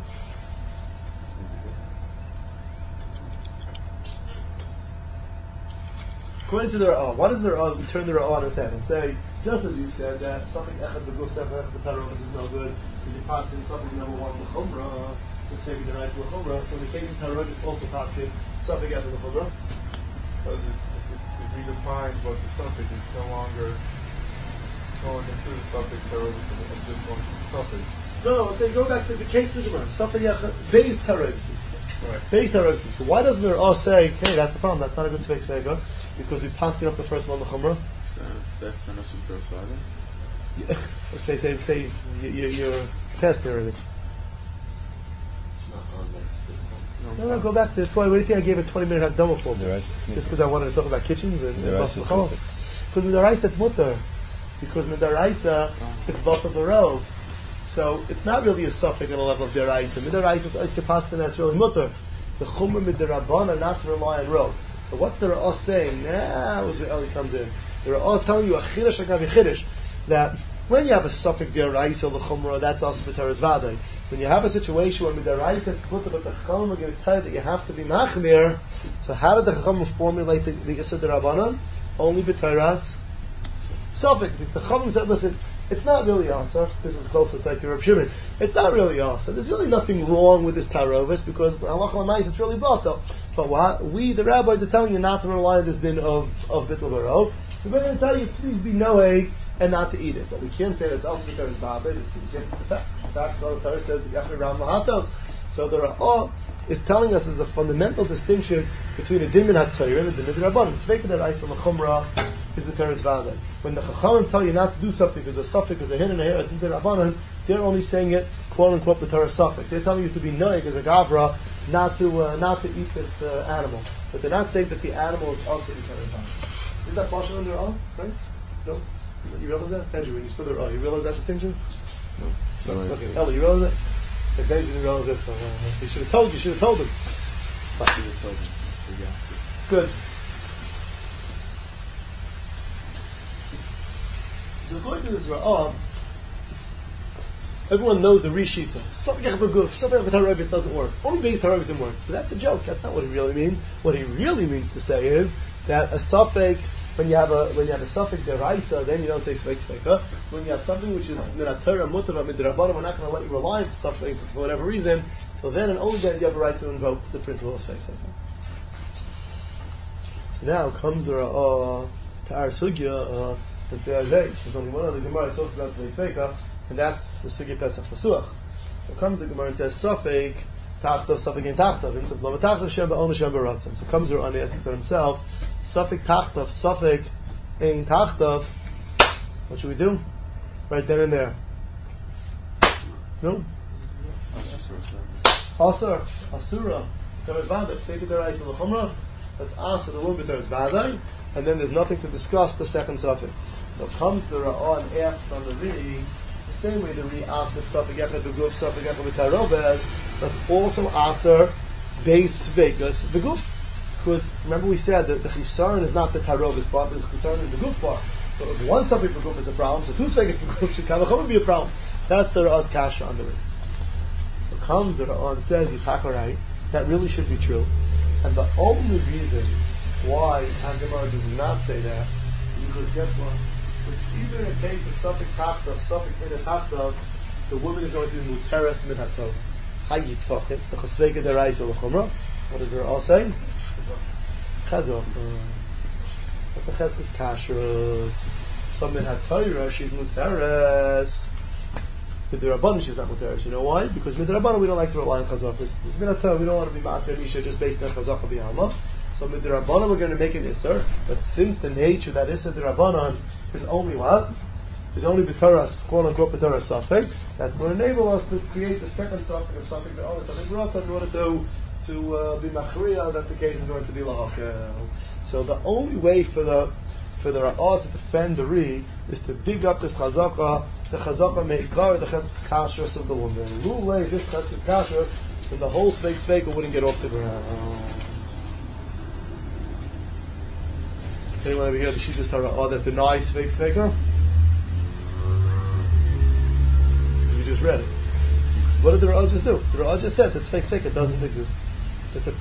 According to the Ra'ah, what does the Ra'ah turn the Ra'ah on his head and say, just as you said that something Echad B'Guf, Safek Echad Taroves is no good, because you pass in something number one L'Chumra, the Tzveika Daraisa L'Chumra. So in the case of Taroves, also pass in Safek Echad L'Chumra. Because it redefines what the Safek is no longer considered Safek Tarovis and just one Safek. No, let's say go back to the case of the Gemara. Safek Echad, base Taroves. Right. Base Taroves. So why doesn't the Ra'ah say, hey, that's the problem, that's not a good Tzveika Tzveika, because we passed it up the first one L'Chumra? So that's not a super father. Yeah. Say, you're past there already. No, go back. That's why. What do you think I gave a 20-minute Hakdama for? Just because I wanted to talk about kitchens and because Midaraisa it's mutter. Because Midaraisa it's both of the row. So it's not really a suffix on the level of Deraisa. Midaraisa is Oiske that's really mutter. It's the Chumra Midarabana, not to rely on row. So what's the Ra'ah saying? Was where Eli comes in. The Ra'ah is telling you a Chiddush Agavi Chiddush that when you have a suffix Deraisa the Chumra, that's also B'Teres Vadai. When you have a situation where Midaraisa it's mutter, but the Chacham are going to tell you that you have to be Machmir. So how did the Chacham formulate the Yisur Derabanan? Only B'Teres Suffix. Because the Chacham said, listen, it's not really Asaf. This is closer to Reb Shimon. It's not really Asaf. There's really nothing wrong with this Tarovis because Halacha L'Mais it's really Batal. But what we, the rabbis, are telling you not to rely on this din of Bittul Barov. So we're going to tell you, please be Noeg and not to eat it. But we can't say that it's also because it's Babid. It's against the fact. In fact, so the Torah says Yachri Ram Lahatos. So the Ra'ah is telling us there's a fundamental distinction between the din min HaTorah and the din min Rabbanan. Tzveika Daraisa L'Chumra is B'Teres Vadai. When the Chachamim tell you not to do something because a suffix is a hin and a hair, din min Rabbanan, they're only saying it quote unquote B'Teres suffix. They're telling you to be noig as a gavra, not to eat this animal. But they're not saying that the animal is also B'Teres Vadai. Is that partial in their own? Right? No? You realize that? Andrew, when you saw their own, you realize that distinction? No. Okay, Ellie, you realize it? If Benji didn't realize this, he should have told you. You should have told him. But you told him. We got to. Good. So according to this Ra'ah, everyone knows the Rishita. Safek B'Guf, Safek B'Tarovis doesn't work. Only base Tarovis doesn't work. So that's a joke. That's not what he really means. What he really means to say is that a Safek, when you have a Safek Deraisa, then you don't say Safek Sfeika. When you have something which is Minatara Mutara Midrabana, we're not going to let you rely on Safek for whatever reason. So then and only then you have a right to invoke the principle of Sfeik Sfeika. So now comes the Ra'ah to our Sugya and say there's only one other Gemara that talks about Sfeik Sfeika, and that's the Sugya Pesach Pasuach. So comes the Gemara and says Safek Tachtav, Safik in Tachtav. Tachtav Shem Ba'on Shem Baratzon. So comes Ran asks for himself, Safik Tachtav, Safik in Tachtav. What should we do? Right then and there. No? Asur, Asura, Teres Vaday, Seidu Deraisa L'Chumra. That's Asur, the woman Teres Vaday, and then there's nothing to discuss the second Safik. So comes the Ra'ah and asks on the Ri, the same way the Ri asks Safik Echad B'Guf, Safik Echad B'Tarobez, that's also Asur, Beis Svekas B'Guf. Because remember we said that the Chisaron is not the Tarobez part, the Chisaron is the Guf part. So if one Safik B'Guf is a problem, so two Svekas B'Guf should come be a problem. That's the Ra'ah's Kasha on the Ri. So comes the Ra'ah and says, Yitakarai, that really should be true. And the only reason why Gemara does not say that is because guess what? Either in a case of Safik Tachtav, Safik Min Tachtav, the woman is going to be Muteres Min Hatov. How you talk it? So Chosveka Deraisa L'Chumra. What does the Ra'ah say? Chazok. But the Cheskes Kashrus. So Min HaTorah, she's Muteres. With the Rabbanan, she's not Muteres. You know why? Because with the Rabbanan, we don't like to rely on Chazakah. With Min HaTorah, we don't want to be Ma'ater Misha just based on Chazakah B'Yalma. So with the Rabbanan, we're going to make an Isser. But since the nature that Isser the Rabbanan is only what? Is only B'Torah, quote unquote B'Torah Safek. That's going to enable us to create the second Safek of Safek the only Safek B'Ratzah in order to be Machriya that the case is going to be Lahakel. So the only way for the Ra'ah to defend the Ri is to dig up this Chazakah, the Chazakah Me'ikar, the Cheskes Kashrus of the woman. Lulei, this Cheskes Kashrus, then the whole Sveika wouldn't get off the ground. Anyone ever hear the Shittas Ra'ah that denies Sveika? You just read it. What did the Ra'ah just do? The Ra'ah just said that Sveika doesn't exist. That the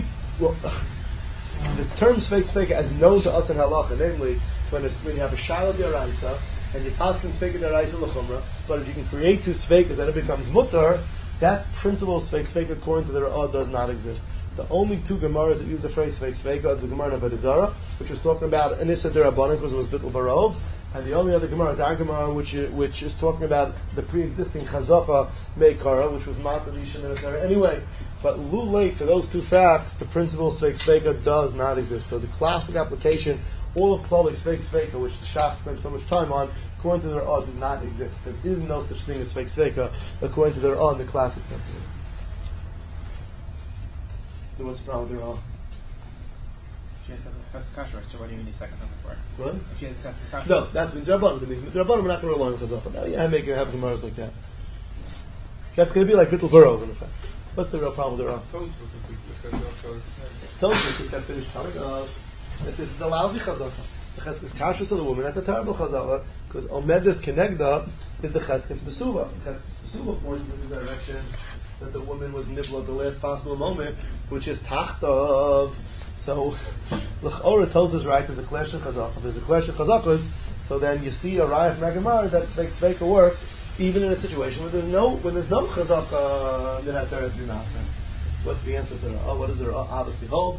term Sveika as known to us in Halacha, namely when you have a Shayla D'Oraisa and you pass in Sveika D'Oraisa L'Chumra, but if you can create two Sveikas then it becomes Mutar, that principle of Sveika according to the Ra'ah does not exist. The only two Gemaras that use the phrase Sveika is the Gemara of Avodah Zarah, which was talking about Anissa D'Rabbanan because it was Bittul Barov, and the only other Gemara is our Gemara, which is talking about the pre-existing Chazakah Meikara, which was Mata Lisha Military. Anyway, but Lulei, for those two facts, the principle of Sveika does not exist. So the classic application, all of Klali Sveika, which the Shach spent so much time on, according to the Ra'ah, do not exist. There is no such thing as Sveika, according to the Ra'ah in the classic sense. Then what's the problem with the Ra'ah? She has a Cheskes Kashrus, so what do you need a second something for? What? If she has a Cheskes Kashrus. No, that's with Rabbanan. The Rabbanan, we're not going to rely on Chazakah. Now, yeah, I make have Gemaras like that. That's going to be like Bittul Barov, in effect. What's the real problem with the Ra'ah? Toast was a big because Toast just got finished telling us that this is a lousy Chazakah. The Cheskes Kashrus of the woman, that's a terrible Chazakah, because Omedes Kenegda is the Cheskes Besula. The Cheskes Besula points in the direction that the woman was nibla at the last possible moment, which is Tachtav. So, L'chora tells us right, there's a clash of Chazakah. If there's a clash of Chazakas, so then you see a Raya from Gemara that makes Sveika works, even in a situation where there's no Chazakah Minat Torah B'Nasa. What's the answer to Ra'ah? What does the Ra'ah obviously hold?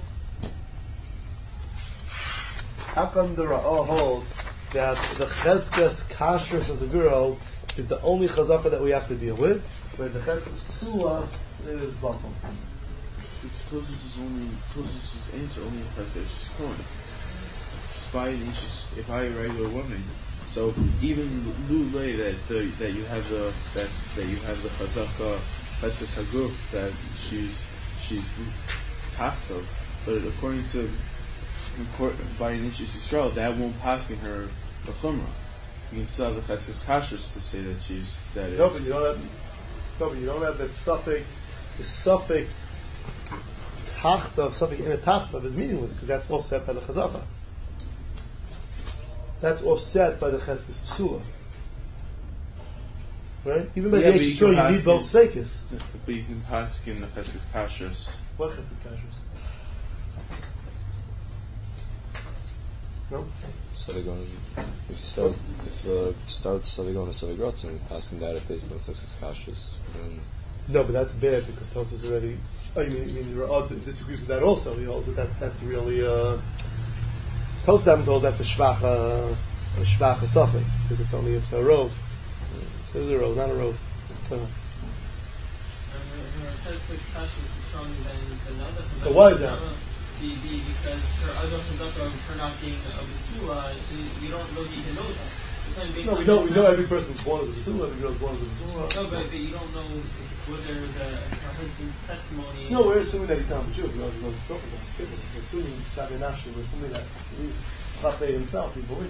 How come the Ra'ah holds that the Cheskes Kashrus of the girl is the only Chazakah that we have to deal with, whereas the Cheskes Pesula is Batal? Tosus' answer only implies that she's corn. If I write a woman, so even Lulei that you have the Chazakah Cheskes Haguf that she's Tachtav, but according to by Nishis Yisrael that won't pass in her the Chumrah. You can still have the Cheskes Kashrus to say that she's that is. No, but you don't have that suffix. The suffix Tachtav, suffix in a Tachtav is meaningless because that's offset by the Chazakah. That's offset by the Cheskes Pesula. Right? Even by the Yisrael, you need both Sveikas. But you can pass in the Cheskes Kashrus. What Cheskes Kashrus? No? So they're going to, if Sarah going to Sarah Grotzen, asking that based on Cheskes Kashrus. No, but that's bad because Tosus already. Oh, you mean Ra'ah disagrees with that also? He holds that that's really Tosus holds that's a shvacha suffix because it's only a road. There's a road, not a road. Cheskas Kasha is stronger than the other. So why is that? Because her other chazaka, her not being a basula, you don't really even know that. It's not based No, on we know every person's born as a basula, every girl's born as a basula. No, but you don't know whether her husband's testimony. No, we're assuming that he's not a Jew. We don't know what he's talking about. We're assuming Shabi Nashi. We're assuming that Chafei himself, he believed.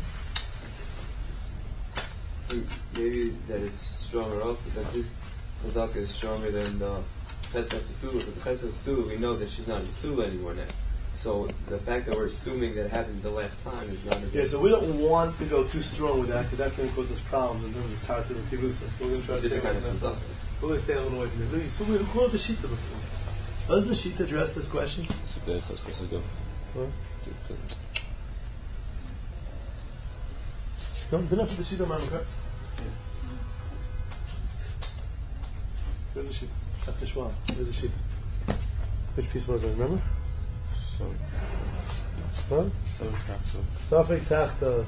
Maybe that it's stronger also, that this Chazaka is stronger than the Cheskas Basula, because the Cheskas Basula, we know that she's not a Basula anymore now. So the fact that we're assuming that it happened the last time is not a Yeah, so we don't want to go too strong with that, because that's going to cause us problems in terms of Tarot and Tirusa. So we're going to try to stay away from that. We're going to stay a little away from it. So we called the Shita before. Doesn't the Shita address this question? It's a bit Cheskas Haguf. What? No, didn't have the Shita Mama Kreps. Where's the sheet? That's the Shwan. Where's the sheet? Which piece was it? Remember? What? Safek Tachtov.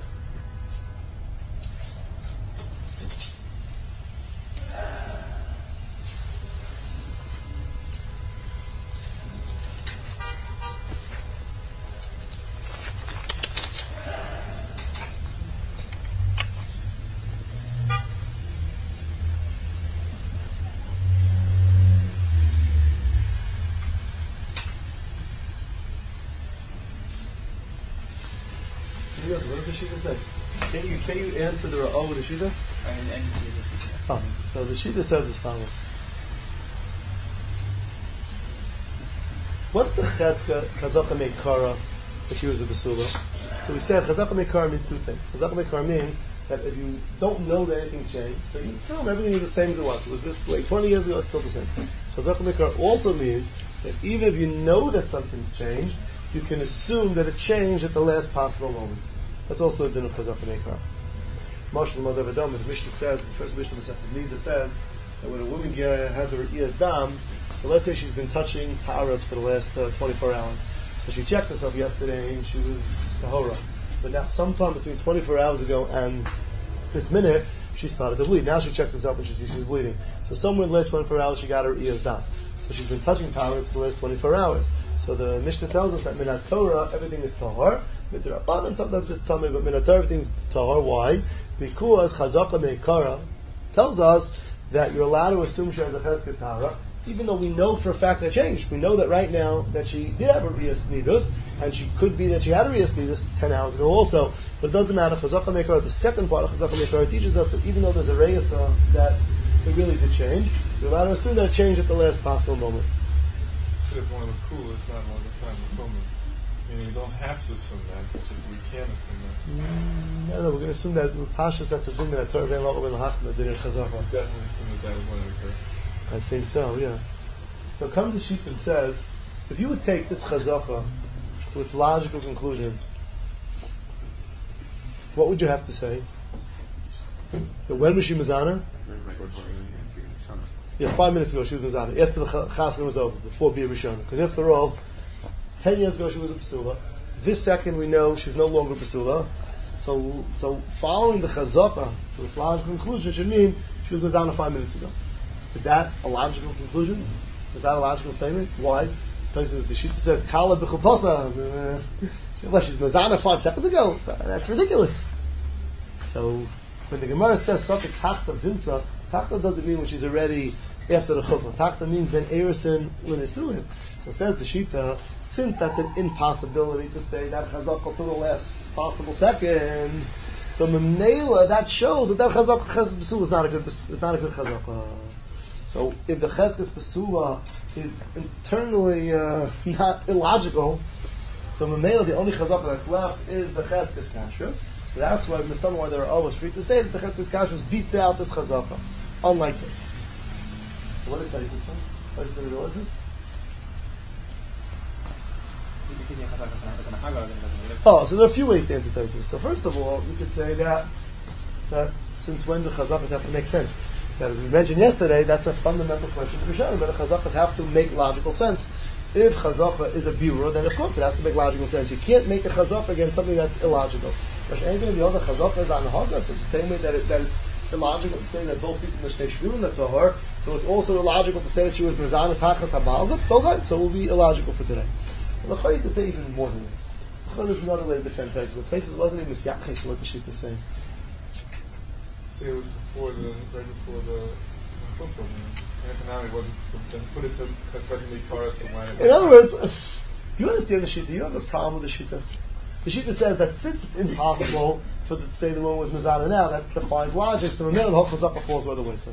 What does the Shita say? Can you answer the Ra'ah with the Shita? Oh, so the Shita says as follows. What's the Chazaka Meikara that she was a Basula? So we said Chazaka Meikara means two things. Chazaka Meikara means that if you don't know that anything changed, so you assume everything is the same as it was. It was this way 20 years ago, it's still the same. Chazaka Meikara also means that even if you know that something's changed, you can assume that it changed at the last possible moment. That's also a din of Chazaka Meikara. Marshal Madav Adam, the Mishnah says, the first Mishnah says that when a woman has her ears dam, so let's say she's been touching ta'aras for the last 24 hours. So she checked herself yesterday and she was tahora. But now sometime between 24 hours ago and this minute, she started to bleed. Now she checks herself and she sees she's bleeding. So somewhere in the last 24 hours she got her ears dam. So she's been touching ta'aras for the last 24 hours. So the Mishnah tells us that Minat Torah, everything is tahor. Midrabanan, sometimes it's tamei, but Minat Torah, everything's tahor. Why? Because Chazaka Meikara tells us that you're allowed to assume she has a cheskes tahara, even though we know for a fact that changed. We know that right now that she did have a Riyas Nidus, and she could be that she had a Riyas Nidus 10 hours ago also, but it doesn't matter. Chazaka Meikara, the second part of Chazaka Meikara teaches us that even though there's a Riyas that it really did change, you're allowed to assume that it changed at the last possible moment. Instead of one of the cool, it's not one of the time the moment. Meaning you don't have to assume that, it's just we can assume that. No, we're going to assume that with Pashas, that's a thing that Torah Vein Lava Ben Lahachma did in Chazaka. Definitely assume that was when it occurred. I think so, yeah. So comes the sheet and says, if you would take this Chazaka to its logical conclusion, what would you have to say? That when was she Mazana? Yeah, 5 minutes ago she was Mazana. After the Chasna was over, before Bia Rishon. Because after all, 10 years ago she was a Basula. This second we know she's no longer Basula. So following the Chazaka to its logical conclusion should mean she was Mazana 5 minutes ago. Is that a logical conclusion? Is that a logical statement? Why? The Shita says, Kala b'chupasa. She's Mazana 5 seconds ago. That's ridiculous. So when the Gemara says something Tachta Zinsa, Tachta doesn't mean when she's already after the Chupah. Tachta means then Erisin L'Nisuin. So says the Shita, since that's an impossibility to say that Chazaka to the last possible second, so Memnela, that shows that Chazaka Chesed B'Sula is not a good Chazaka. So if the Cheskes B'Sula is internally not illogical, so Memnela, the only Chazaka that's left is the Cheskes Kashrus. So that's why why they're always free to say that the Cheskes Kashrus beats out this Chazaka, unlike Tosis. So what did Tosis say? Tosis didn't realize this? Oh, so there are a few ways to answer Tosis. So first of all, we could say that since when do Chazakas have to make sense? That, as we mentioned yesterday, that's a fundamental question for Rishonim, that the Chazakas have to make logical sense. If Chazaka is a Birur, then of course it has to make logical sense. You can't make a Chazaka against something that's illogical. But anything the other Chazaka is on Haga, so the same way that it's illogical to say that both people Mishnei Shvirim the Tahor, So it's also illogical to say that she was Mizana Tachas HaBa'al. So it will be illogical for today. And the Chayit could say even more than this. The Chayit is another way to defend Taisus. But Taisus wasn't even Misyachish what the Shita is saying. Say it was right before the football. Economic wasn't so then put it to especially Kara to when. In other words, do you understand the Shita? Do you have a problem with the Shita? The Shita says that since it's impossible to say the one with Mizana now, that defies logic. So the Mele Chazaka falls by the wayside.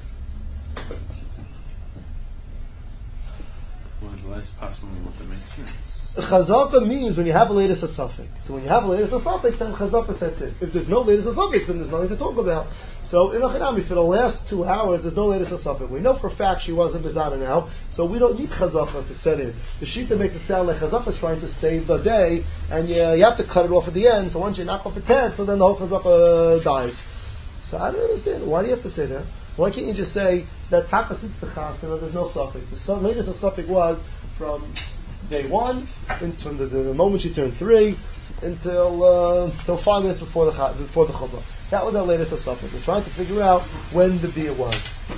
Well, the last possible what that makes sense. Chazaka means when you have a latest suffix. So when you have a latest suffix, then Chazaka sets in. If there's no latest suffix, then there's nothing to talk about. So in Achinami, for the last 2 hours, there's no latest suffix. We know for a fact she wasn't Mizana now, so we don't need Chazaka to set in. The Shita makes it sound like Chazaka is trying to save the day, and you have to cut it off at the end, so once you knock off its head, so then the whole Chazaka dies. So I don't understand. Why do you have to say that? Why can't you just say that Taka sits the Chasana, there's no suffix. The latest suffix was from day 1, into the moment she turned 3, until 5 minutes before the Chumrah. That was our latest suffix. We're trying to figure out when the Bia was.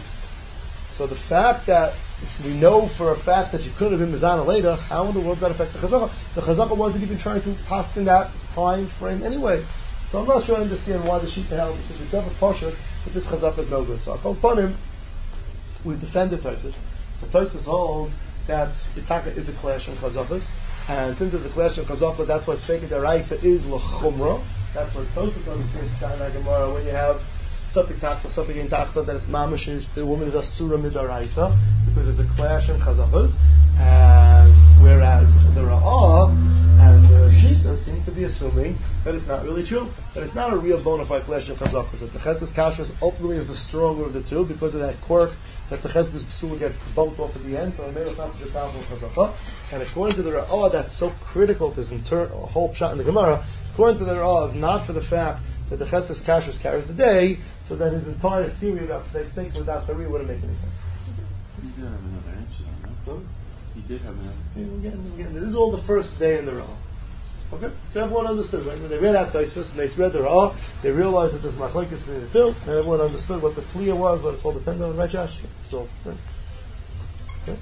So the fact that we know for a fact that she could have been Mizana later, how in the world does that affect the Chazaka? The Chazaka wasn't even trying to pass in that time frame anyway. So I'm not sure I understand why the Shita held such a double posher that this Chazaka is no good. So I told Panim, we defended Taisus. The Taisus holds that Itaka is a clash in Chazakas, and since it's a clash in Chazakas, that's why Sveika Daraisa is L'chumra. That's what Taisus understands Chana Gemara. When you have something Tachta, something in Tachta, that it's Mamish, the woman is Asura Midaraisa, because there's a clash in Chazakas, and whereas the Ra'ah and the Shita seem to be assuming that it's not really true, that it's not a real bona fide clash in Chazakas, that the Cheskes Kashrus ultimately is the stronger of the two because of that quirk that the Cheskes Psul gets bumped off at the end, so it made us not to get down from Chazakah. And according to the Ra'ah, that's so critical to this whole shot in the Gemara, according to the Ra'ah, not for the fact that the Cheskes Kashrus carries the day, so that his entire theory about steak with Asari wouldn't make any sense. He did have another answer on that. He did have another. Again, this is all the first day in the Ra'ah. Okay? So everyone understood, right? When they read out Tosfos and they read the Ra'ah, they realized that there's machlokes in the two, and everyone understood what the Kliya was, what it's all dependent on, right, Josh? So, right. Okay.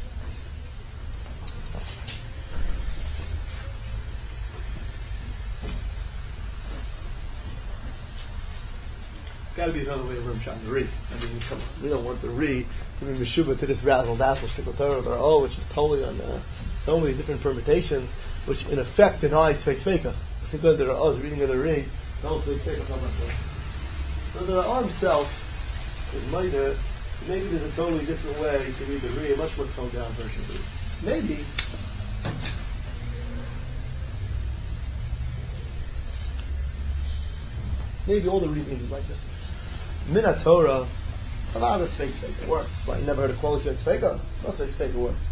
It's got to be another way of Rim Shot the Re. I mean, come on, we don't want the Re to be Meshuba to this razzle dazzle shtickle Torah of the Ra'ah, which is totally on so many different permutations, which in effect denies Sveik Sveika. I think that the Ra'ah is reading of the Re, no Sveik Sveika is not much more. So the Ra'ah himself is later, maybe there's a totally different way to read the Re, a much more toned down version of the Re. Maybe all the readings is like this. Min Torah, a lot of Sveik Sveika works. But I never heard of quality Sveik Sveika. No Sveik Sveika works.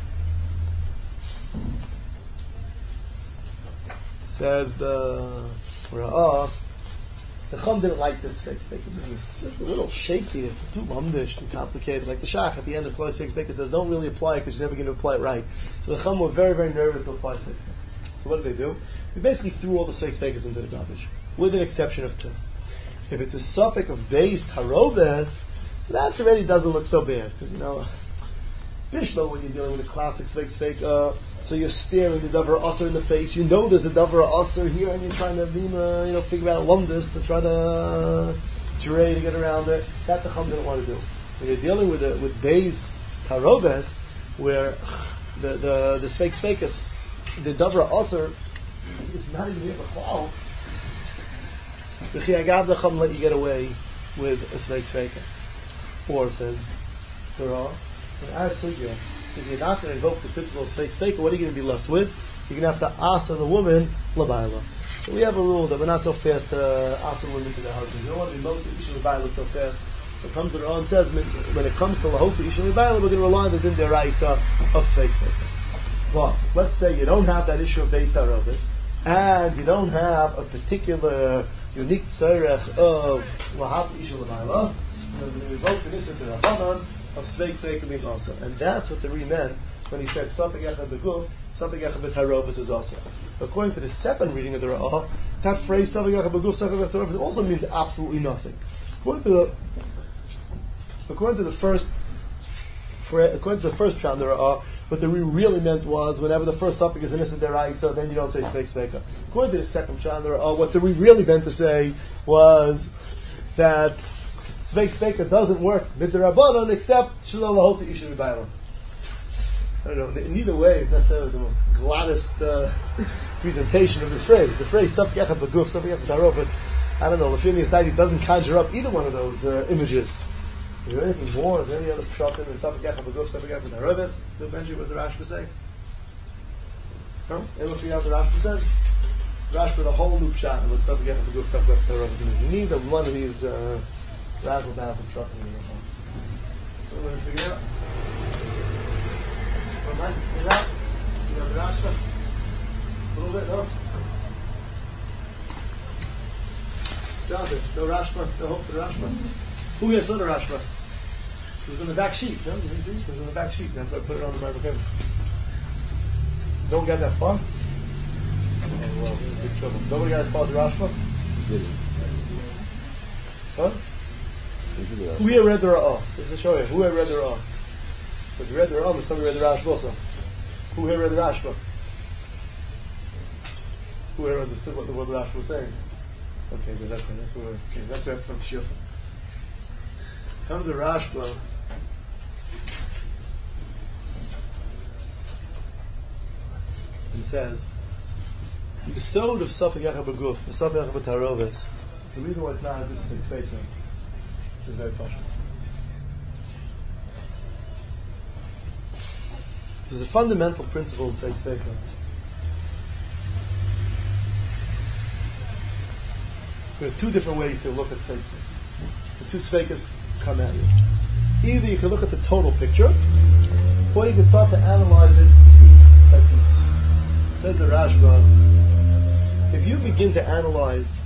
Says the Ra'ah, the Chum didn't like this Sveik Sveika business. It's just a little shaky. It's too lumdish, too complicated. Like the Shach at the end of Kvali Sveik Sveika says, don't really apply it because you're never going to apply it right. So the Chum were very, very nervous to apply Sveik Sveika. So what did they do? They basically threw all the Sveik Sveikas into the garbage, with an exception of 2. If it's a suffix of based harobes, so that already doesn't look so bad. Because, Bishlo, when you're dealing with a classic Sveik Sveika, so you're staring the Davar Asr in the face, you know there's a Davar Asr here, and you're trying to figure out lumdus to try to get around it. That the Chum didn't want to do. When you're dealing with based harobes, where the Sveik Sveikas, the Davar Asr, it's not even here b'chlal. The Chiyagav the Chum let you get away with a Sveik Sveika. Or it says, Torah, in our sugya, if you're not going to invoke the principle of Sveik Sveika, what are you going to be left with? You're going to have to asa the woman l'bayla. So we have a rule that we're not so fast to asa women to their husbands. You don't want to be motzi isha l'bayla so fast. So it comes to the Ra'ah and says, when it comes to lahotzi isha l'bayla, we're going to rely on the din deraisa of Sveik Sveika. But let's say you don't have that issue of beis tarobis, and you don't have a particular unique tzarech of lahat isha l'bayla, you're going to evoke the nisr to the Rabbanan of Sveik Sveika being also. And that's what the Re meant when he said Safek Echad Beguf, Safek Echad B'Tarofis is also. So according to the second reading of the Ra'ah, that phrase Safek Echad Beguf, Safek Echad B'Tarofis also means absolutely nothing. According to the first according to the first pshat, what the really meant was whenever the first topic is an issa deraisa, then you don't say sveik sveika. According to the second pshat, what the really meant to say was that sveik sveika doesn't work b'derabbanan except shalom lahotzi isha b'baylam. I don't know. In either way, it's necessarily the most gladdest presentation of this phrase. The phrase "safek echad b'guf," "safek echad b'tarovas." I don't know. Lefini Esdaiti doesn't conjure up either one of those images. Is there anything more? Is there any other pshatim than "safek echad b'guf," "safek echad b'tarovas"? Do Benji, what does the Rashba say? No? Anyone figure out what the Rashba says? Rashba, the whole new pshat of what "safek echad b'guf," "safek echad b'tarovas" means. You need one of these razzle dazzle pshatim in your phone. Everyone figure it out? Mike, figure it out? You have the Rashba? A little bit, no? Jonathan, no Rashba, no hope for the Rashba. Who here saw the Rashba? It was in the back sheet, no? It was in the back sheet, that's why I put it on the microphone. Don't get that far? Oh, well, we're in big trouble. Nobody got as far as the Rashba? Huh? Who here read the Ra'ah? This is a show you. Who here read the Ra'ah? So if you read the Ra'ah, somebody read the Rashba also. Who here read the Rashba? Who here understood what the Rashba was saying? Okay, good. That's where I'm from Shir. Comes a Rashba. He says, the sod of safek echad b'guf, the safek echad b'tarovas. The reason why it's not a good sveik is very partial. There's a fundamental principle in sveik sveika. There are two different ways to look at sveik sveika. The two sveikas come at you. Either you can look at the total picture, or you can start to analyze it piece by piece. Says the Rashba, if you begin to analyze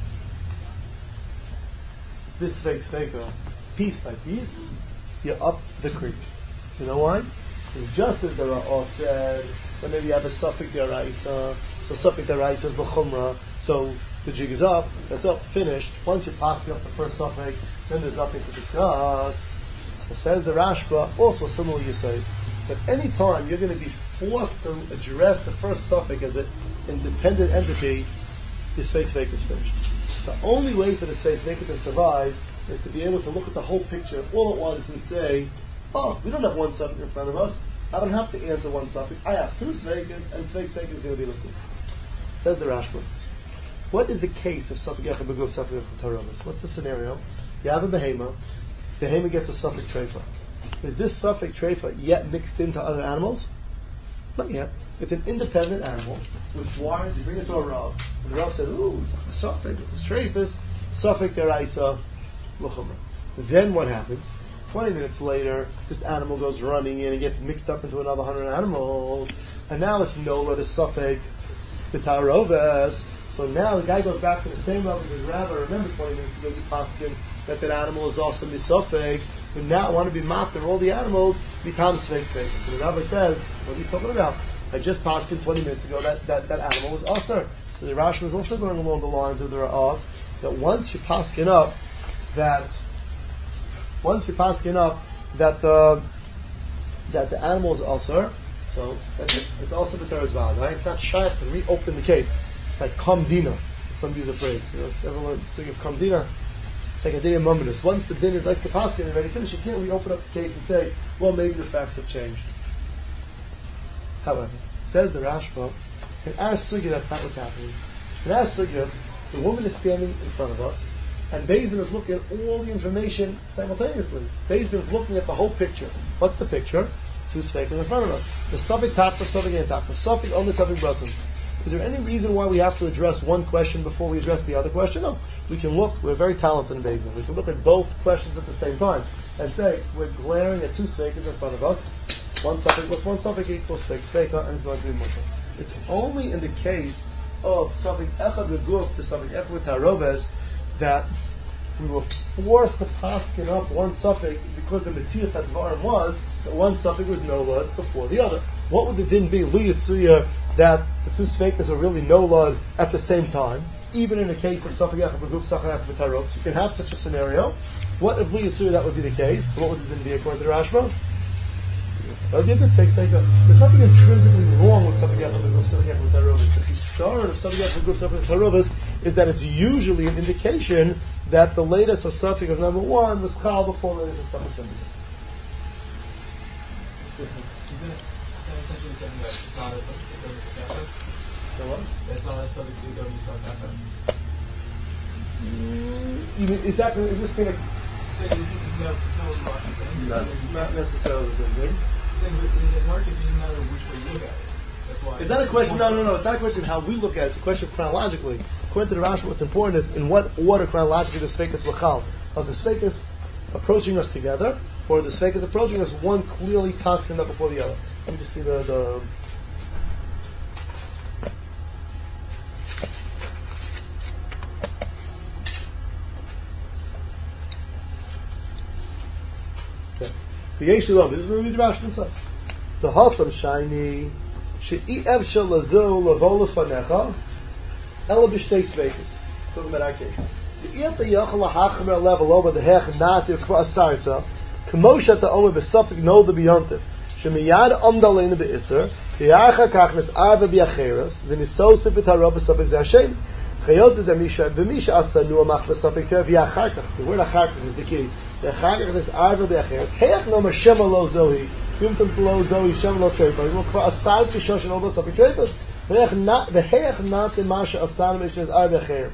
this sveik sveika piece by piece, you're up the creek. You know why? Because just as the Ra'ah said, whenever you have a suffix deraisa, so suffix deraisa is the chumrah, so the jig is up, that's up, finished. Once you're passing up the first suffix, then there's nothing to discuss. So says the Rashba, also similar you say, that any time you're going to be forced to address the first suffix as an independent entity, this sveik sveika is finished. The only way for the sveik sveika to survive is to be able to look at the whole picture all at once and say, oh, we don't have one suffix in front of us. I don't have to answer one suffix. I have two sveikas, and sveik sveika is going to be liquid. Says the Rashba. What is the case of safek echad b'guf, safek echad b'tarovas? What's the scenario? You have a behema. The behema gets a suffix treifa. Is this suffix treifa yet mixed into other animals? Not yet. It's an independent animal, which warrants, you bring it to a Rav, and the Rav says, ooh, suffix, treifas, suffix deraisa, l'chumrah. Then what happens? 20 minutes later, this animal goes running in and gets mixed up into another 100 animals, and now it's nola, the suffix, the tarovas. So now the guy goes back to the same level as his rabbi. Remember 20 minutes ago you passed him that animal is also misofeg, but now I want to be matter all the animals become sveik sveika. So the rabbi says, what are you talking about? I just passed him 20 minutes ago that animal was usher. So the Rashi was also going along the lines of the Ra'ah, that once you paskin up that the animal is usher, so that's it. It's also the Torah's valid, right? It's not shy to reopen the case. It's like kamdina. Some use a phrase. You know, if everyone sing of kamdina, it's like a day of mumminus. Once the din is like the paskin and ready to finish, you can't reopen up the case and say, well, maybe the facts have changed. However, says the Rashba, in our sugya, that's not what's happening. In our sugya, the woman is standing in front of us, and Beis Din is looking at all the information simultaneously. Beis Din is looking at the whole picture. What's the picture? Two sveikas in front of us. The suffix tap, the suffix and tap. The suffix only suffix bratzim. Is there any reason why we have to address one question before we address the other question? No. We can look, we're very talented in Beis Din. We can look at both questions at the same time and say, we're glaring at two sveikas in front of us. One suffix plus one suffix equals sveika, and it's going to be mushal. It's only in the case of suffix echad v'guf to suffix echad v'tarovas that we were forced to paskin up one suffix because the Metzias Advarim was that one suffix was nolad before the other. What would the din be? Lu Yitzuya, that the two sveikas are really nolad at the same time, even in the case of suffix echad v'guf, suffix echad v'tarovas. You can have such a scenario. What if Lu Yitzuya that would be the case? What would the din be according to the Rashba? That would be a good sfeik sveika. There's nothing intrinsically wrong with something else with something else with taruvas. The chisaron of something else with something with taruvas is that it's usually an indication that the latest suffix of number one was chal before the latest suffix number two. Essentially saying that it's not a suffix of Kafas? So what? It's not a suffix of Kafas. Is this thing like... Isn't that what Mark is saying? That's not necessarily the same thing. Mark is doesn't matter which way you look at it. That's why. Is that a question? No. It's not a question of how we look at it. It's a question of chronologically. According to the Rashba, what's important is in what order chronologically the Sfeikas L'chal. Are the Sfeikas approaching us together, or the Sfeikas approaching us one clearly tasking up before the other? Let me just see the this is where we read Rashi inside. The Hasam Shiny She'ev Shalazu Lavola Fanecha Ela B'Shtei Sveikus. Talking about our case. The Iyata Yachal HaChamer level over the Hech Nat Yukva Asarta Kemosha Ta'omer B'Safik No the B'Yontif Shemiyad Amdalena B'Isser V'Yarcha Kachnes Arva B'Acheres V'Nisosif V'Tarov B'Safik Z'Hashem Chayot Z'Misha V'Misha Asanu Amach B'Safik Tev V'Yacharkach. The word Acharkach is the key. The Chagach is Arva B'Acheres Heach No Mashem Lo Zohi Yumtum Lo Zohi Shem Lo Trepa Yum Kva Asar Kishosh and all those Safik Trepas V'Heach Not Masha Asan Mish is Arva B'Acheres.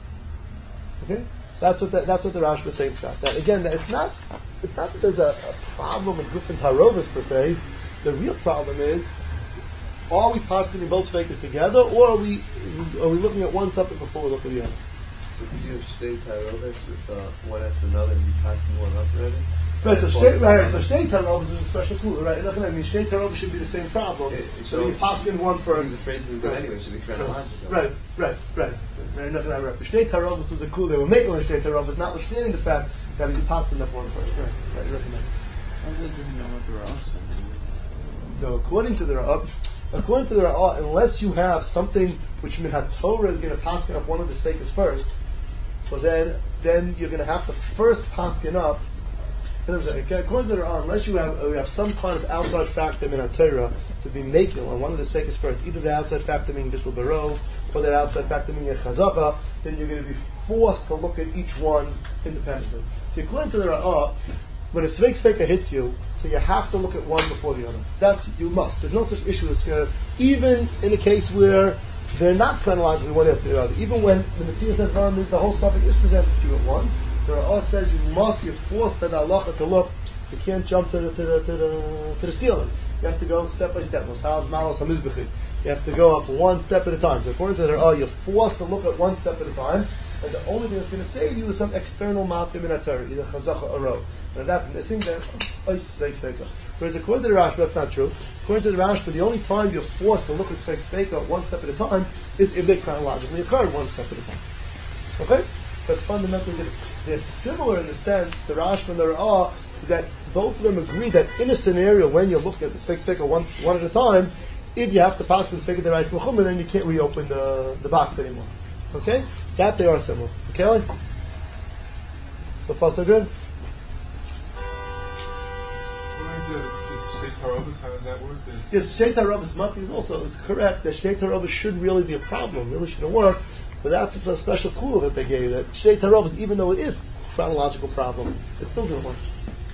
Okay, so that's what the Rashba is saying. That again, that it's not that there's a problem with Guf and Tarovas per se. The real problem is, are we passing both Sfeikas together, or are we looking at one something before we look at the other? So could you have stayed Tarovas with one after another and be passing one up already? Right, so Shtei Tarovas is a special clue, right? I mean, Shtei Tarovas should be the same problem. So you pass in one first. The phrase is good anyway, should be chronological. Right. Very nothing I read. Shtei Tarovas is a clue. They were making a Shtei Tarovas, notwithstanding the fact that you passed in up one first. Right, you recommend. How's that different than what the Ra'ah said? No, according to the Ra'ah, unless you have something which Minhat Torah is going to paskin up one of the stakes first, so then you're going to have to first paskin up. According to the Ra'ah, unless you have some kind of outside factor in Torah to be making on one of the stakes first, either the outside factor meaning Bishul Barov, or that outside factor meaning a Chazaka, then you're going to be forced to look at each one independently. So according to the Ra'ah, when a Sveik Sveika hits you, so you have to look at one before the other. You must. There's no such issue as even in a case where they're not chronologically one after the other. Even when the Metzias Advarim is the whole subject is presented to you at once, the Ra'ah says you're forced at halacha to look. You can't jump to the ceiling. You have to go step by step. You have to go up one step at a time. So according to the Ra'ah, you're forced to look at one step at a time, and the only thing that's going to save you is some external matim in a Torah, either chazaka or rov. And that's missing, then Sveik Sveika. Whereas according to the Rashba, that's not true. According to the Rashba, the only time you're forced to look at Sveik Sveika one step at a time is if they chronologically occur one step at a time. Okay? But fundamentally, they're similar in the sense, the Rashba and the Ra'ah, is that both of them agree that in a scenario when you're looking at the Sveik Sveika one at a time, if you have to pass the Sveik the Reis L'chum, then you can't reopen the box anymore. Okay? That they are similar. Okay? So far so good? How does that work? Yes, Shtei Tarovas Mati is also correct that Shtei Tarovas should really be a problem, really shouldn't work, but that's a special clue that they gave, that Shtei Tarovas, even though it is a chronological problem, it still didn't work.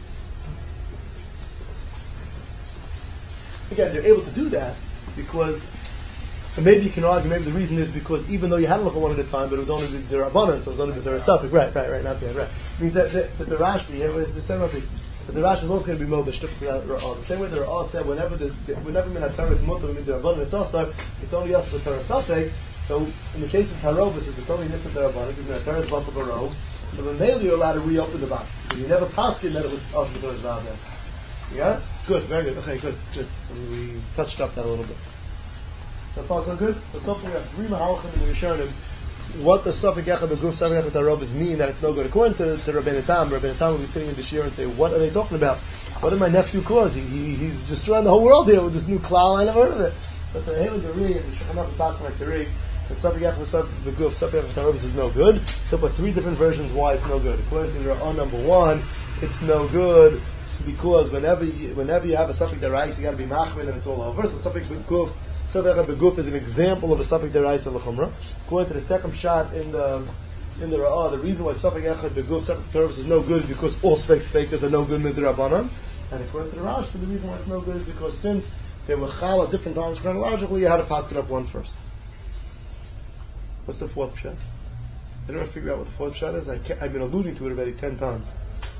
Again, they're able to do that because, and maybe you can argue, maybe the reason is because even though you had to look at one at a time, but it was only the abundance, so it was only the Suffix, right, not the right. It means that the Rashbi, it was the same thing. But the Rashi is also going to be more the Ra'ah. The same way the Ra'ah said, whenever Minat Torah is mutter in the Rabbanan, it's only us the Torah Safek. So in the case of Tarovas, it's only Nisan the Rabbanan because Minat Torah is Batal Barov. So then mainly you're allowed to reopen the box. So you never passed it that it was us the Torah's Rabbanan. Yeah, good, very good. Okay, good. So we touched up that a little bit. So far so good. So far we have three Mahalchim in the Rishonim. What the Safek Echad Beguf Safek Echad Tarovas mean that it's no good? According to Rabbeinu Tam will be sitting in the Shir and say, what are they talking about? What did my nephew cause? He's destroying the whole world here with this new klal. I never heard of it. But the Helig Gari and the Shechanah Pasman Tariq, that Safek Echad Beguf Safek Echad Tarovas is no good. So, but three different versions why it's no good. According to the Ra'ah number one, it's no good because whenever you have a suffix deraisa, you got to be machmir and it's all over. So suffix beguf, suffix beguf is an example of a suffix deraisa l'chumra. According to the second shot in the Ra'ah, the reason why suffix echad beguf, suffix terabis is no good is because all suffix fakers are no good midrabanan. And according to the Rashba, the reason why it's no good is because since they were chal at different times chronologically, you had to pass it up one first. What's the fourth shot? I don't figure out what the fourth shot is. I've been alluding to it already 10 times.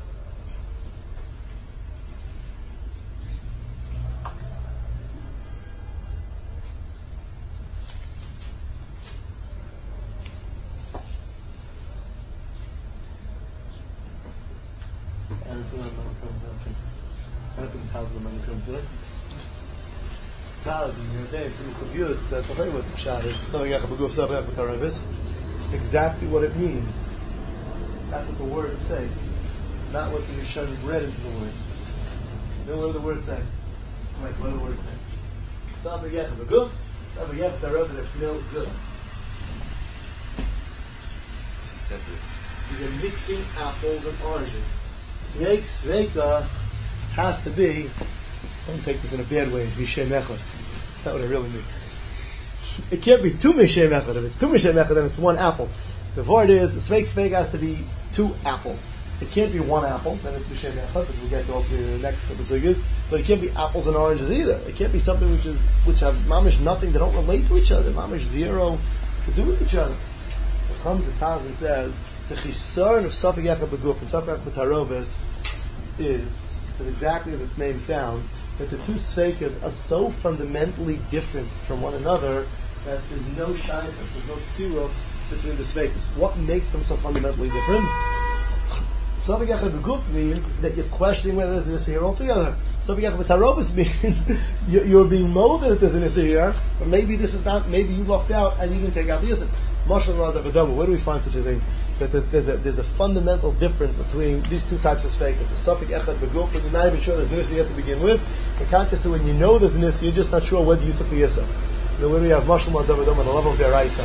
Exactly what it means. That's what the words say, not what the Rishon read into the words. You know what the words say? What do the words say? Savayach b'guf, savayach b'tarov, that it's no good. You're mixing apples and oranges. Sveik, sveika has to be, don't take this in a bad way, Mishem Echad. That's not what I really mean. It can't be two Mishem Echad. If it's two Mishem Echad, then it's one apple. The word is, the sveik has to be two apples. It can't be one apple, then it's Mishem Echad, but we'll get to all the next couple of sugyas. But it can't be apples and oranges either. It can't be something which have mamish nothing, they don't relate to each other, mamish zero to do with each other. So comes the Taz and says, the chisarn of Safek Echad B'guf and Safek Echad B'taroves is exactly as its name sounds, that the two sveikas are so fundamentally different from one another that there's no shaykhus, there's no tziruf between the sveikas. What makes them so fundamentally different? Safek Echad B'guf means that you're questioning whether there's an issue here altogether. Safek Echad B'taroves means you're being molded that there's an issue here, but maybe this is not, maybe you lucked out and you didn't take out the issue. Mashal Rada B'damu, where do we find such a thing? That there's a fundamental difference between these two types of sveikas. A suffix echad beguf, when you're not even sure there's an issue yet to begin with. In contrast to when you know there's an issue, you're just not sure whether you took the issue. You know, when we have mashal ma'adavadam on the level of their raisa.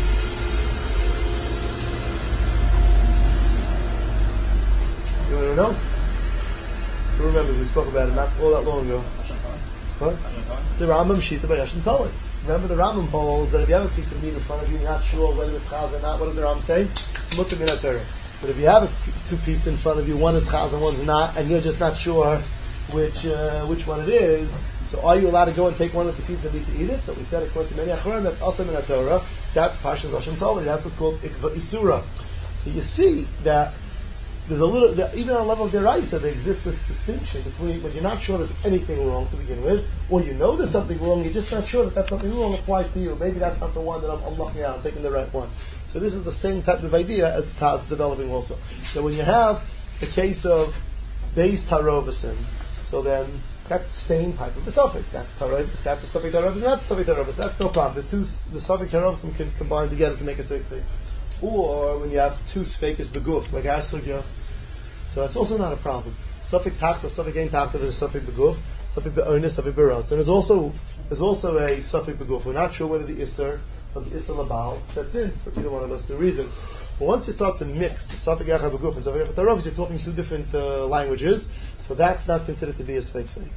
You want to know? Who remembers we spoke about it not all that long ago? What? The Rambam Shita by Yashin Tolan. Remember the Rambam holds that if you have a piece of meat in front of you, you're not sure whether it's chaz or not. What does the Rambam say? Mutter min haTorah. But if you have two pieces in front of you, one is chaz and one's not, and you're just not sure which one it is, so are you allowed to go and take one of the pieces of meat to eat it? So we said according to many acharim, that's also min haTorah. That's Pashas Hashem Tov. That's what's called ikva isura. So you see that there's a little, even on the level of deraisa, there exists this distinction between when you're not sure there's anything wrong to begin with, or you know there's something wrong, you're just not sure that something wrong applies to you. Maybe that's not the one that I'm looking at, I'm taking the right one. So this is the same type of idea as the Taz is developing also. So when you have the case of Beis Tarovasim, so then that's the same type of the suffix. That's Tarovasim, that's a suffix Tarovasim, that's a suffix Tarovasim, that's no problem. The suffix Tarovasim can combine together to make a six. Or when you have two sfeikas beguf, like our sugya, so that's also not a problem. Suffix tachta, suffix ein tachta is a suffix beguf, suffix be'onis, suffix be'rotz. And there's also a suffix beguf. We're not sure whether the isser of the isser labal sets in for either one of those two reasons. But once you start to mix the suffix echad beguf and suffix echad tarovis, you're talking two different languages, so that's not considered to be a sfeik sfeik.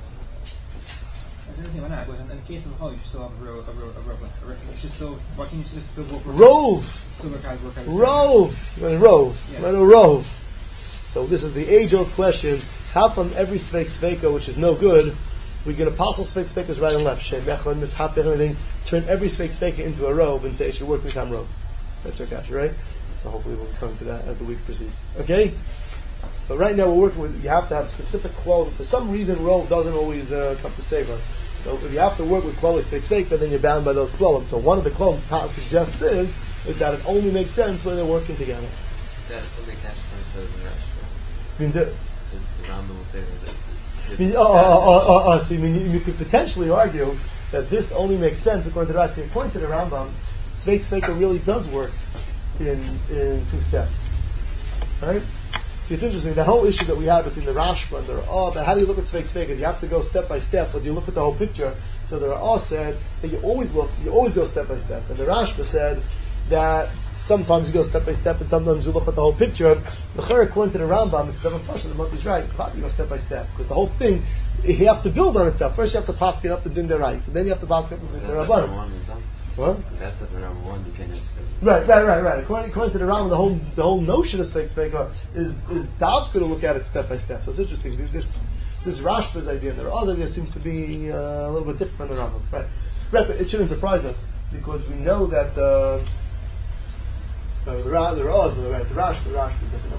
In the case of the Chol, you should still have a rov. You should still, why can't you just still work with Rov! Rov! Rov! So this is the age-old question, how come every sfeik sfeika, which is no good, we get apostle sfeik sfeikas right and left, shem, mechon, mishap, everything, turn every sfeik sfeika into a rov and say it should work with tam rov. That's your kasha, right? So hopefully we'll come to that as the week proceeds. Okay? But right now we're working with, you have to have specific klal. For some reason, rov doesn't always come to save us. So if you have to work with klal sfeik sfeika, then you're bound by those klalim. So one of the klalim Taz suggests is that it only makes sense when they're working together. That's what they catch for the Rashi. I mean, Because the Rambam will say that you could potentially argue that this only makes sense according to Rashi. According to the Rambam, Sfeik Sfeika really does work in two steps. Right? See, it's interesting, that whole issue that we had between the Rashba and the Ra'ah, that how do you look at Sfeik Sfeika? You have to go step by step, but you look at the whole picture. So the Ra'ah said that you always go step by step. And the Rashba said that sometimes you go step by step, and sometimes you look at the whole picture. The Chayr, according to the Rambam, it's never partial. The month is right. You go step by step because the whole thing you have to build on itself. First, you have to pass it up the din derais, and then you have to pass it up the din derabbanan. What? That's the number one. You can't have. Right. According to the Rambam, the whole notion of Sveik Sveika is Dav's going to look at it step by step. So it's interesting. This Rashba's idea and the Raz idea seems to be a little bit different from the Rambam. Right, but it shouldn't surprise us because we know that the Raz, the Rashba is different.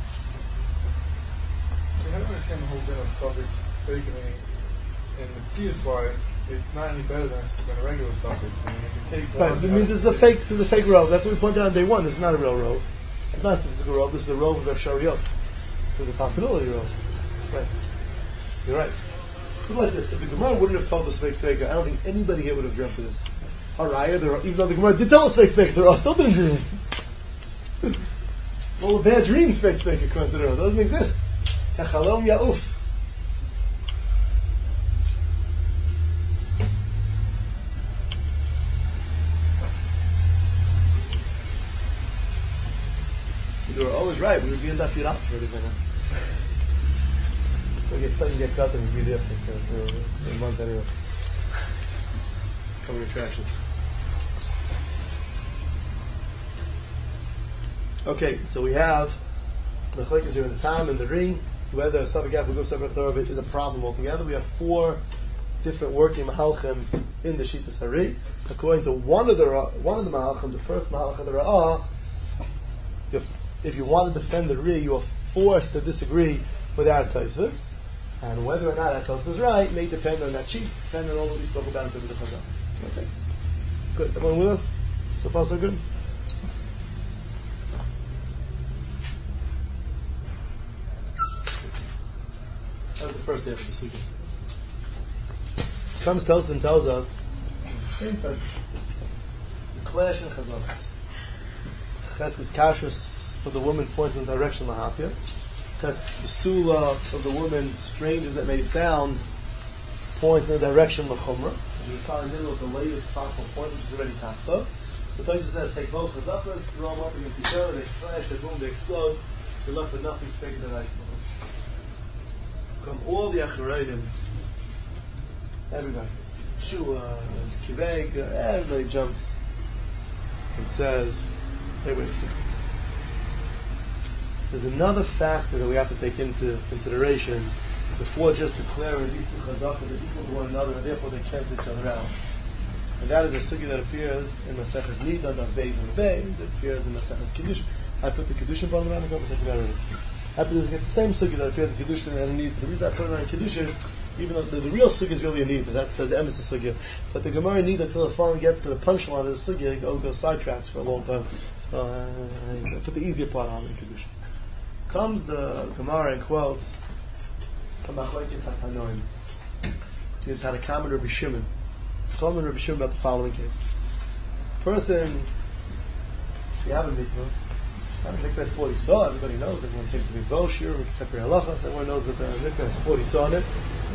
I don't understand the whole bit of subject speaking. And Metzius-wise, it's not any better than a regular subject. I mean, if you take Right, it means this is a fake rove. That's what we pointed out on day one. This is not a real rove. It's not a physical rove. This is a rove of Shariot. There's a possibility rove. Right. You're right. Put it like this: if the Gemara wouldn't have told us fake Sveika, I don't think anybody here would have dreamt of this. Haraya, even though the Gemara did tell us fake Sveika, the Ras still didn't dream. All the bad dreams fake Sveika according to the Ras. It doesn't exist. Kachalom Ya'uf. You were always right. We would be in that Yirach for everything. We get stuck and get cut and we'd be there for a month anyway. Cover attractions. Okay, so we have the Chalikas here in the Tam and the Ring. Whether a Safek Yaakov Safek Torah is a problem altogether. We have 4 different working Mahalchim in the Shittas Hari. According to one of the Mahalchim, the first Mahalch of the Ra'ah, if you want to defend the Ri, you are forced to disagree with our Tosfos. And whether or not that Tosfos is right may depend on that sheet, depend on all that we spoke about in terms of Chazal. Okay. Good. Everyone with us? So far, so good? That was the first day of the Sukkah. Comes to us and tells us, same thing, the clash in Chazal. Cheskes Kashrus for the woman points in the direction of Lahafia. Cheskes Besula of the woman, strange as it may sound, points in the direction of Chumrah. You're probably in the middle of the latest possible point, which is already Tafta. So Tosfos says, take both Chazakas, throw them up against each other, they clash, they boom, they explode. You're left with nothing, speaking to the ice. Come all the Acharonim, everybody, Shua, Kiveg, everybody jumps and says, hey, wait a second. There's another factor that we have to take into consideration before just declaring these 2 chazakas are equal to one another and therefore they cancel each other out. And that is a sugya that appears in Maseches Nida, of Beis and Beis. It appears in Maseches Kiddush. I put the Kiddushin part around the couple seconds already. Happy to get the same sugya that appears in Kiddushin and Nida. The reason I put it on Kiddushin, even though the real sugya is really a Nida, that's the emes of sugya. But the Gemara Nida, until it finally gets to the punchline of the sugya, it goes sidetracks for a long time. So I put the easier part on in Kiddushin. Comes the Gemara and quotes Kamachlekes HaTanoim between Tanakam and Rabbi Shimon. Chol and Rabbi Shimon about the following case. Person, you have a mikvah. The mikvah has 40 saw. Everybody knows. Everyone takes the mikvah shir, Keper halachas. Everyone knows that the mikvah has 40 saw in it.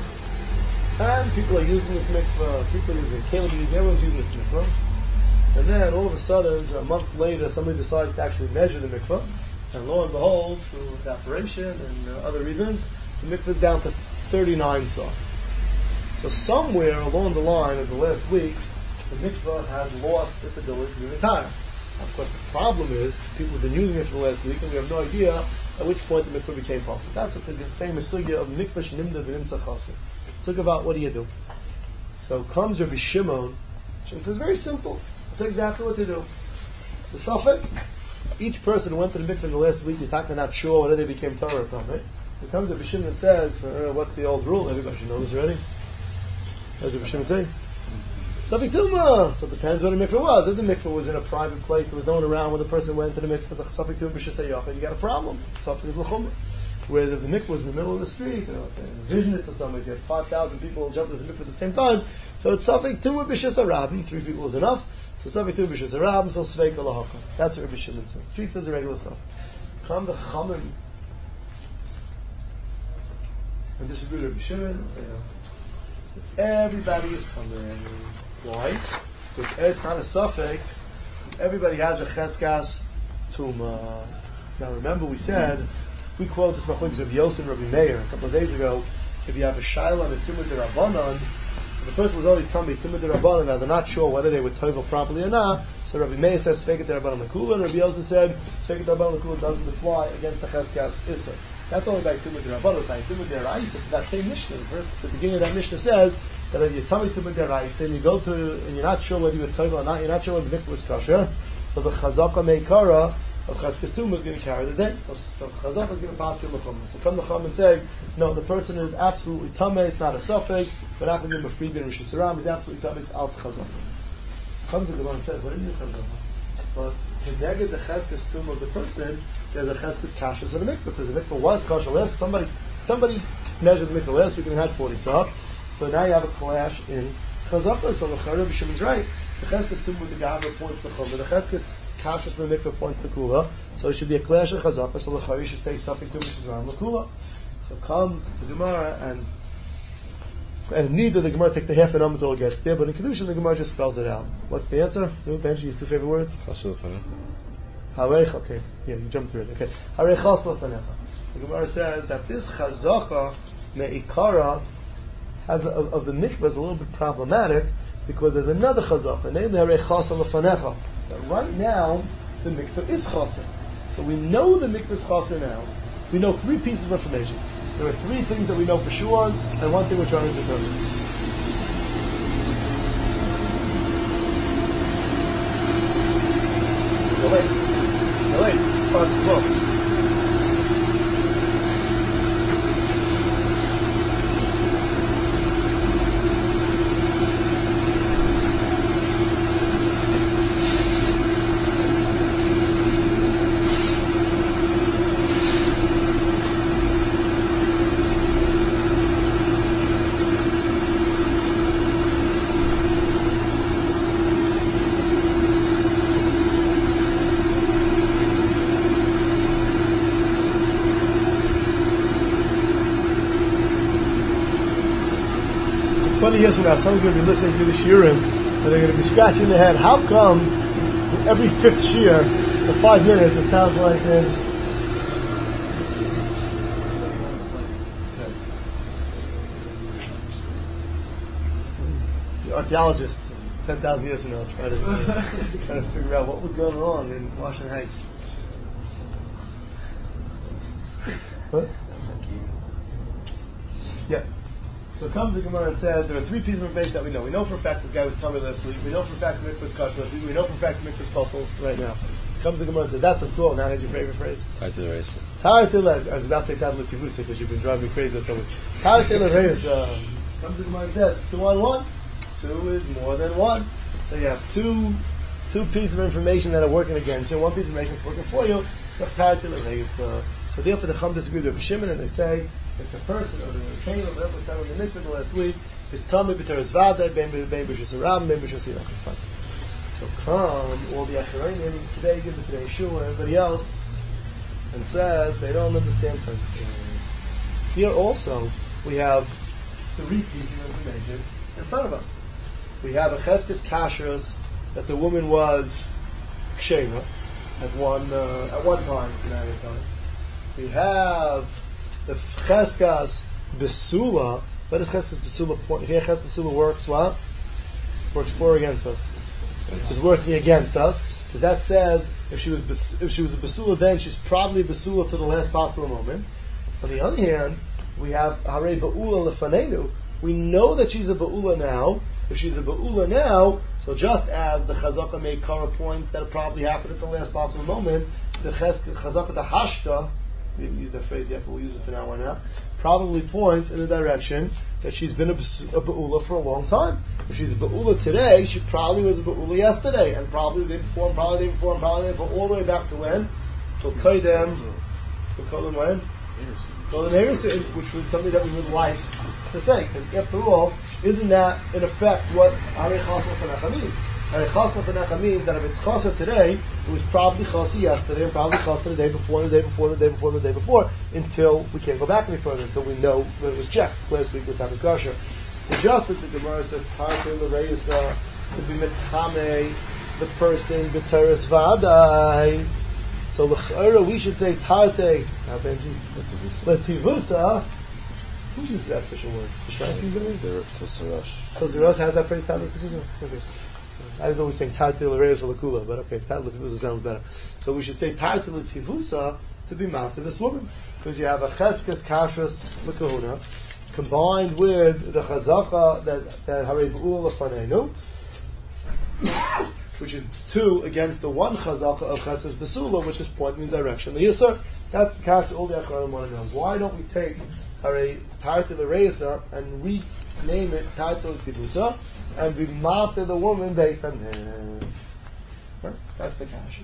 And people are using this mikvah. People are using it. Caleb is using. Everyone's using this mikvah. And then all of a sudden, a month later, somebody decides to actually measure the mikvah. And lo and behold, through evaporation and other reasons, the mikvah is down to 39 saw. So somewhere along the line of the last week, the mikvah has lost its ability to retire. Of course, the problem is people have been using it for the last week, and we have no idea at which point the mikvah became possible. That's what the famous sugya of mikvah shnimda v'nimsa chasim. Sugya about what do you do? So comes Rabbi Shimon, and says very simple. That's exactly what they do. The Safek, each person who went to the mikvah in the last week, you're not sure whether they became Torah or not, right? So comes Rabbi Shimon and says, what's the old rule? Everybody should know this already. What does Rabbi Shimon say? Safek Tumah. So it depends what the mikvah was. If the mikvah was in a private place, there was no one around when the person went to the mikvah, it's like Safek Tumah b'shesayach, you got a problem. Safek is l'chumrah. Whereas if the mikvah was in the middle of the street, envision it to somewhere, you have 5,000 people jumping to the mikvah at the same time, so it's Safek Tumah b'shesarabim, 3 people is enough. So Safek Tumah b'shesarabim, so Sveika lahaka. That's what Rabbi Shimon says. Treats as a regular stuff. Come the Chachamim and disagree with Rabbi Shimon and say, everybody is coming. Why? Because it's not a suffix. everybody has a cheskas tuma. Now remember we said, we quote this machlokes of Yosef and Rabbi Meir a couple of days ago. If you have a shaila and a tumah derabanan, the person was already tummy tumah derabanan. Now they're not sure whether they were toivel properly or not. So Rabbi Meir says sveikat derabanan lekula, and Rabbi Yosef said sveikat derabanan lekula doesn't apply against the cheskas issa. That's only by tumah derabanan. By tumah deraisa, so that same Mishnah, the beginning of that Mishnah says that if you tummy tumah deraisa and you go to and you're not sure whether you were toivel or not, you're not sure whether the mikvah was kosher. So the chazaka meikara of cheskas tumah is going to carry the day. So chazaka is going to pass him l'chum. So come the chum and say, no, the person is absolutely tamei. It's not a suffix. But after him a freebin Rosh Hashanah, he's absolutely tamei. Alts chazaka. Comes the Gemara and says, what do you mean chazaka? But to negate the cheskas tumah of the person, there's a cheskas kashas in the mikvah, because the mikvah was kosher last. Somebody measured the mikvah last week and had 40 stuff. So now you have a clash in chazaka. So the Rabbi Shimon's right. The cheskas tumah the gavra points to chumah. The cheskas kashas in the mikvah points to kula. So it should be a clash of chazaka. So the Chari should say something to which is around the kula. So comes the Gemara and neither the Gemara takes the half an until it gets there, but in Kedusha the Gemara just spells it out. What's the answer? Benji, your two favorite words? Harech, okay. Yeah, you jumped through it. Okay. Harech chas l'fanecha. The Gemara says that this chazaka me'ikara has of the mikvah is a little bit problematic because there's another chazaka, namely harech chas l'fanecha. But right now the mikvah is chasa. So we know the mikvah is chasa now. We know three pieces of information. There are three things that we know for sure, and one thing we're trying to determine. No wait. Well. Years from now, someone's going to be listening to the shiurim, and they're going to be scratching their head. How come every fifth shiur, for 5 minutes, it sounds like this? The archaeologists, 10,000 years from now, try to figure out what was going on in Washington Heights. What? Yeah. So comes the Gemara and says there are three pieces of information that we know. We know for a fact this guy was tummy last week. We know for a fact the mikvah was kosher last week. We know for a fact the mikvah is possible right now. Comes the Gemara and says that's what's cool. Now here's your favorite phrase. Tired to the race. Tired to the race. I was about to take that with Kivusa because you've been driving me crazy this week. Tired to the race. Comes the Gemara and says 2 on 1. 2 is more than 1. So you have two pieces of information that are working against you. One piece of information is working for you. So tired to the race. So therefore the Chum disagree with Shimon and they say if the person or the Kain or whatever was down in the mikvah the last week is tummy b'teres vada, ben b'shus haram, ben b'shus yirach. So come all the Acharayim today, give it to Yeshua and everybody else, and says they don't understand terms. Here also we have 3 pieces of information in front of us. We have a cheskes kashrus that the woman was kshera at one time. We have the cheskas besula. What does cheskas besula point? Here cheskas besula works what? Works for or against us. Is working against us because that says if she was a besula then she's probably besula to the last possible moment. On the other hand, we have harei ba'ula lefanenu. We know that she's a ba'ula now. If she's a ba'ula now, so just as the chazaka made kara points that probably happened at the last possible moment, the chazaka the hashta. We haven't used that phrase yet, but we'll use it for now. Why not? Probably points in the direction that she's been a ba'ula for a long time. If she's a ba'ula today, she probably was a ba'ula yesterday, and probably the day before, and probably the day before, and probably the day before, all the way back to when? Till Kaidem. Till Kaidem when? Kaidem Heresin, which was something that we would like to say, because after all, isn't that in effect what Harei Chasna Fanecha means? Harei Chasna Fanecha means that if it's Chasa today, it was probably Chasa yesterday, and probably Chasa the day before, and the day before, and the day before, and the day before, until we can't go back any further, until we know when it was checked. Last week with Tamei Kosher. So just as the Gemara says, Tarkei L'Reisa, to be Metame, the person b'teres vadai. So l'ch'ara we should say tarte. Now Benji, letivusa. Who uses that official word? Shas using it? Tosarash has that phrase. Tarte letivusa. Okay. I was always saying tarte l'reis l'kula, but okay, tarte letivusa sounds better. So we should say tarte letivusa to be mounted to this woman, because you have a cheskes kashrus l'kahuna combined with the chazaka that harei b'ula fanenu, which is 2 against the 1 chazaka of chesed besula, which is pointing in the direction of the yisur. That's the kasha all the acharonim want to know. Why don't we take harei tartil reisa and rename it tartil tibusa and be mafta the woman based on this? Right? That's the kasha.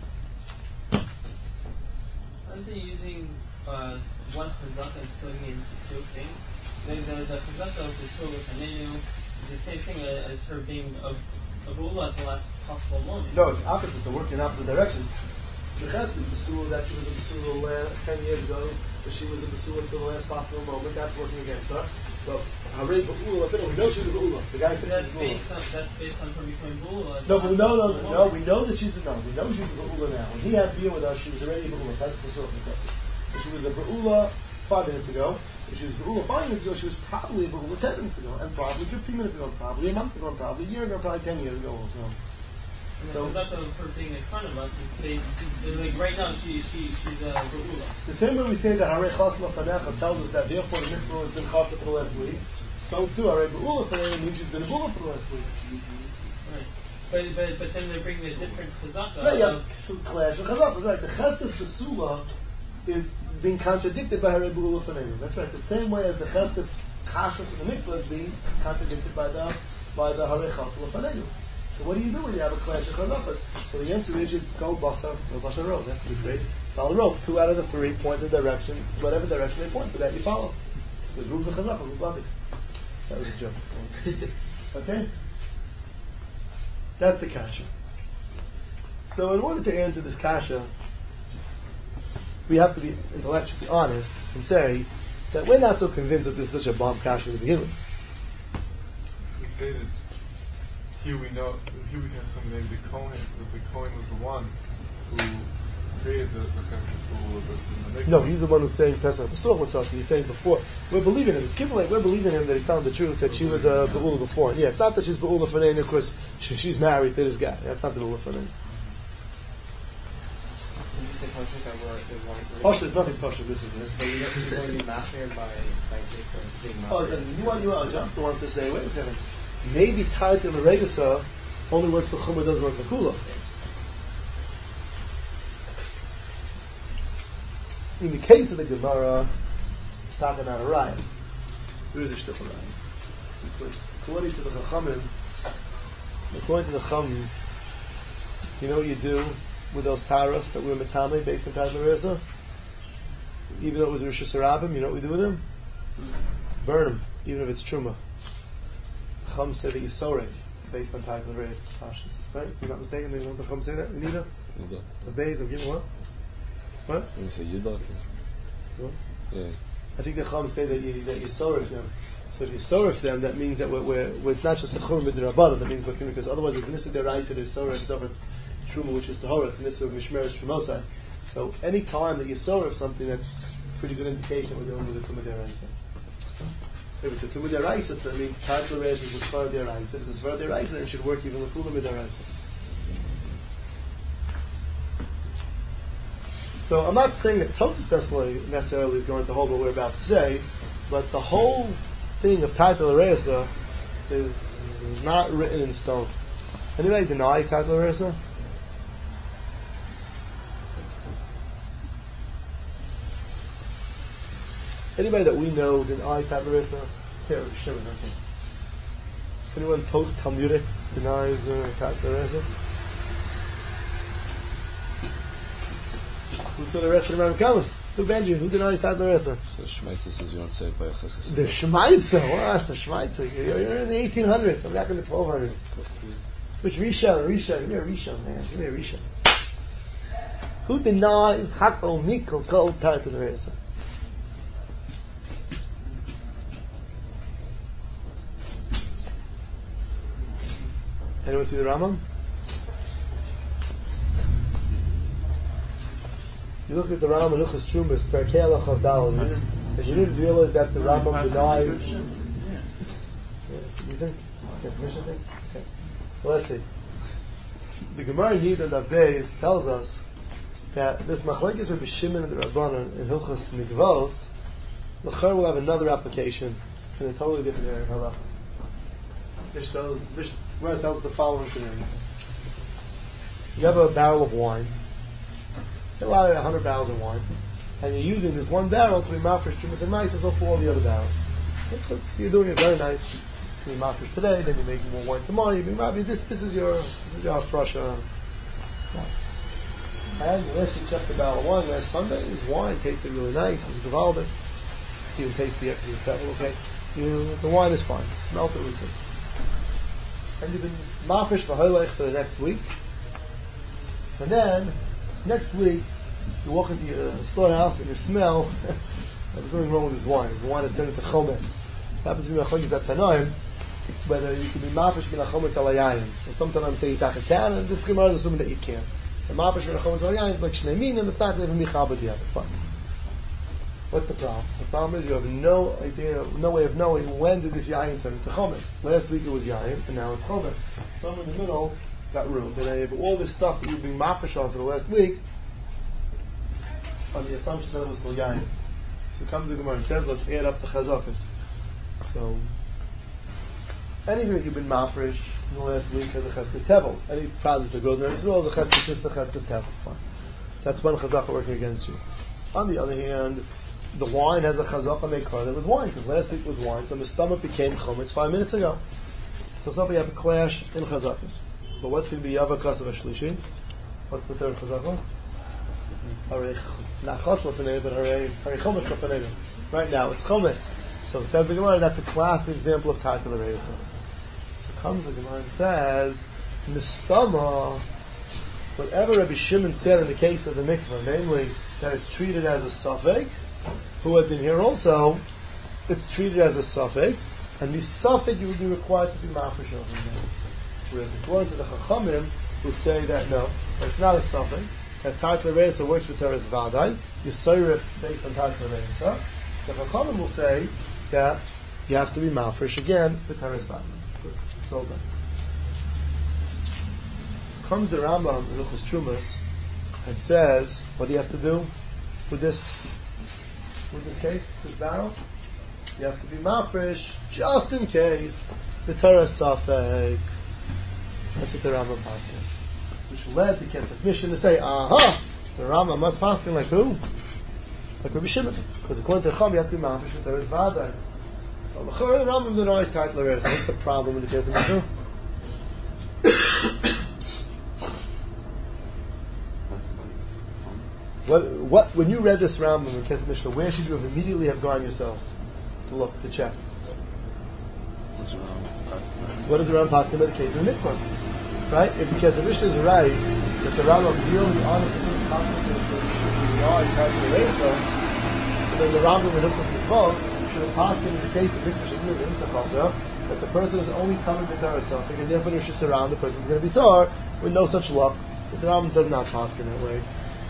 Aren't they using one chazaka and splitting it into 2 things? The chazaka of the surah Hanenu is the same thing as her being a bula at the last possible moment. No, it's opposite. They're working in opposite directions. The chesed is basula that she was a basula 10 years ago, that she was a basula until the last possible moment. That's working against her. But harei b'ula, we know she's a b'ula. The guy said that's she's a b'ula. That's based on her becoming bula. No, but no. We know that she's a no. We know she's a b'ula now. When he had beer with us, she was already a b'ula. That's the basula. So she was a b'ula 5 minutes ago. If she was b'ula 5 minutes ago, she was probably a b'ula 10 minutes ago, and probably 15 minutes ago, probably a month ago, and probably a year ago, probably 10 years ago also. So the chazaka of her being in front of us is based, like right now she's a b'ula. The same way we say that harei chasla fanecha tells us that therefore the mikvah has been chasla for the last week, so too harei b'ula fanecha means she's been a b'ula for the last week. Right. But then they're bringing a different chazaka. Right, yeah, clash of chazaka. Right, the chesed besula is being contradicted by harei b'ula fanecha. That's right. The same way as the chesed kashrus in the mikvah is being contradicted by the harei chasla fanecha. So what do you do when you have a clash of chazakos? So the answer is you go basar row. That's the great. Follow row. 2 out of the 3 point the direction, whatever direction they point for that you follow. There's room for chazaka, room for That was a joke. Okay? That's the kasha. So in order to answer this kasha, we have to be intellectually honest and say that we're not so convinced that this is such a bomb kasha to begin with. We say that here we can assume maybe the Kohen was the one who created the Pesach school versus the mikvah. No, he's the one who's saying Pesach B'such with us. He's saying before. We're believing him. It's people like we're believing him that he's telling the truth that she was a Be'ula before. And yeah, it's not that she's Be'ula Fanei because she's married to this guy. That's not the Be'ula Fanei. Pasha is nothing Pasha. This is it. But you're going to be mafir by this being mafir. Oh, then you Jonathan wants to say, wait a second. Maybe Tart and Regasa only works for Chumrah, doesn't work for Kula. In the case of the Gemara, it's talking about a riot. There is a shtickle riot. Because according to the Chachamim, you know what you do with those taras that were metame based on Tart and Regasa? Even though it was Rosh Hashanah, you know what we do with them? Burn them, even if it's Truma. Chum said that you sorry based on Tart and Regasa Pashas. Right? If you're not mistaken, don't the Chum say that? Anita? The Beis, I'm giving what? What? You say Yudach? What? Yeah. I think the Chum say that you sorry them. So if you sorry them, that means that it's not just the Chum with the Rabbanah, that means because otherwise it's Nissa Deraisa, there's sorry different Truma, which is Tahora, it's Nissa Mishmeres Trumosai. So any time that you sorry something, that's a pretty good indication we're dealing with the Tumah Deraisa. If it's a Tumah Deraisa, that means Tart and Regasa is a Svar Deraisa. If it's a Svar Deraisa, then it should work even with Kula Deraisa. So I'm not saying that Tosas necessarily is going to hold what we're about to say, but the whole thing of Tart and Regasa is not written in stone. Anybody denies Tart and Regasa? Anybody that we know denies Tart and Regasa? Here, Shimon, okay. Anyone post-Talmudic denies Tart and Regasa? Who saw the rest of the Ram Kamas? Who Benji? Who denies Tart and Regasa? So Shmaitza says you don't say it by a chesed. The Shmaitza? What? The Shmaitza? You're in the 1800s. I'm back in the 1200s. Which Rishon? Give me a Rishon, man. Give me a Rishon. Who denies Hakol Mikol Kol Tart and Regasa? Anyone see the Rambam? You look at the Rambam in Hilchos Trumas, Perkei Halacha Daled, and you didn't realize that the Rambam denies. Yeah, you think? Yes, Mishnah thinks? Okay. So let's see. The Gemara in Yidden Daf Beis tells us that this Machlekes Rabbi Shimon and the Rabbanan in Hilchos Mikvos, L'chor will have another application in a totally different area of Halacha. Gemara tells the following scenario. You have a barrel of wine, a lot of 100 barrels of wine, and you're using this one barrel to be mafresh Trumas and Ma'asos for all the other barrels. So you're doing it very nice. To be mafresh today, then you're making more wine tomorrow. You be this is your hafrasha. And unless you checked the barrel of wine last Sunday, it was wine, tasted really nice, it was gewaldic. You didn't taste the extra, it was terrible, okay? The wine is fine. Smelled it was good. And you've been mafresh v'hoilech for the next week. And then, next week, you walk into your storehouse and you smell there's something wrong with this wine. This wine is turned into chometz. It happens to be machlokes at Tanoim, whether you can be mafresh bin chometz al hayayim. So sometimes say you take a can, and this Gemara is assuming that you can. The mafresh bin chometz al hayayim is like shnei minim. It's not even michabed yet. Fine. What's the problem? The problem is you have no idea, no way of knowing when did this yayin turn into chometz. Last week it was yayin, and now it's chometz. Somewhere in the middle got ruined. And then you have all this stuff that you've been mafresh on for the last week, on the assumption that it was still yayin. So comes the Gemara and says, let's add up the chazakas. So anything that you've been mafresh in the last week has a cheskes tevel. Any produce that grows in Israel is a cheskes tevel. Fine. That's one chazaka working against you. On the other hand, the wine has a chazaka meikar. There was wine because last week was wine, so the stomach became chometz 5 minutes ago. So somebody have a clash in chazakas. But what's going to be yava kasav shlishi? What's the third chazaka? Harei nachos l'fanei, but harei chometz l'fanei. Right now it's chometz. So says the Gemara, that's a classic example of Tatel Reisa. So comes the Gemara and says, Mistama, whatever Rabbi Shimon said in the case of the mikvah, namely that it's treated as a suffix, who had been here also, it's treated as a suffix, and the suffix you would be required to be mafresh over there. Whereas according to the Chachamim, who say that no, it's not a suffix, that Tatel Reisa works with Teres Vadai, you Yisayirif based on Tatel Reisa, the Chachamim will say that you have to be mafresh again with Teres Vadai. So comes the Rambam in Hilchos Trumas and says, what do you have to do with this case, this barrel? You have to be mafresh just in case the Torah safek. That's what the Rambam passes. Which led the Kesef Mission to say, the Rambam must pass like who? Like Rabbi Shimon. Because according to Chacham, you have to be mafresh with Teres Vadai. So the Rambam didn't always title the rest. What's the problem with the Kesef Mission? What? When you read this Rambam in Kesef Mishnah, where should you have immediately have gone yourselves to look, to check? What is the Rambam passing about the case of the mikvah? Right? If the Kesef Mishnah is right, that the Rambam really honest and constantly so then the Rambam in Hilchos Mikvos should have passed in the case of mikvah shegnu also that the person is only coming to Torah something, and therefore there should surround the person is going to be Torah with no such luck. But the Rambam does not pass in that way.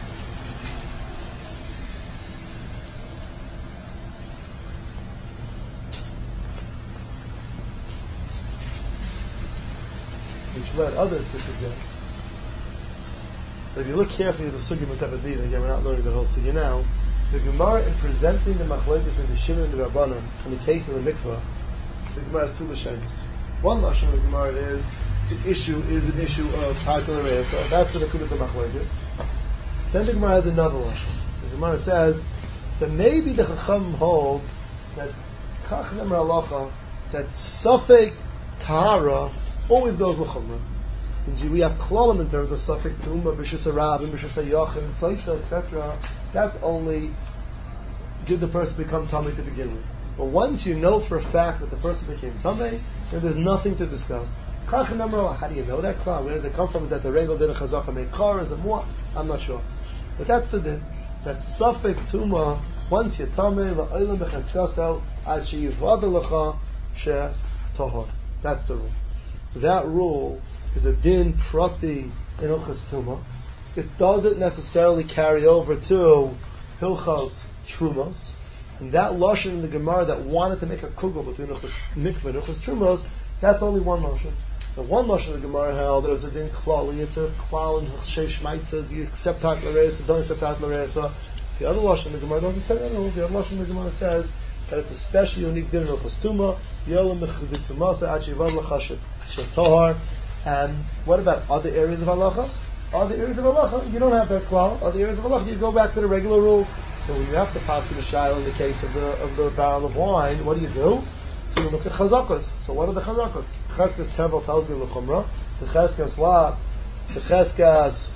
Which led others to suggest that if you look carefully at the Sugya Masabadin, again we're not learning the whole Sugya now, the Gemara in presenting the Machlekes and the Shimon and the Rabbanan in the case of the mikvah, the Gemara has two Lashonos. One Lashon of the Gemara is the issue is an issue of Tatel Reisa, that's the Nekudas of Machlekes. Then the Gemara has another Lashon. The Gemara says that maybe the Chacham hold that Kach Nemer Halacha, that Safek Tahara always goes l'chumrah. We have klalim in terms of suffix tumah, b'shus harab, b'shus hayachim, seifa, etc. That's only did the person become tamei to begin with. But once you know for a fact that the person became tamei, then there's nothing to discuss. How do you know that klal? Where does it come from? Is that the regel did a chazaka meikar? Is it more? I'm not sure. But that's the din. That suffix tumah, once you're tamei, la'olam b'cheskasel, ad she'yivada l'cha she tahor. That's the rule. That rule is a din prati in Hilchos Tumah, it doesn't necessarily carry over to Hilchos Trumos. And that Lashon in the Gemara that wanted to make a kugel between Mikveh and Hilchos Trumos, that's only one Lashon. The one Lashon the Gemara held, there was a din klali, it's a klal in Sheish Maitzah, do you accept Tat L'Reisa, don't accept Tat L'Reisa. The other Lashon the Gemara doesn't say that at all. The other Lashon the Gemara says that it's a special unique din in Hilchos Tuma, Yolam Mechaditzumasa, Achivad L'Chashet Shatohar. And what about other areas of halacha? Other areas of halacha, you don't have that klal. Other areas of halacha, you go back to the regular rules. So when you have to pass with a shiloh in the case of the barrel of wine, what do? So you look at chazakas. So what are the chazakas? Cheskas Tevel tells me l'chumra. The cheskas what? The cheskas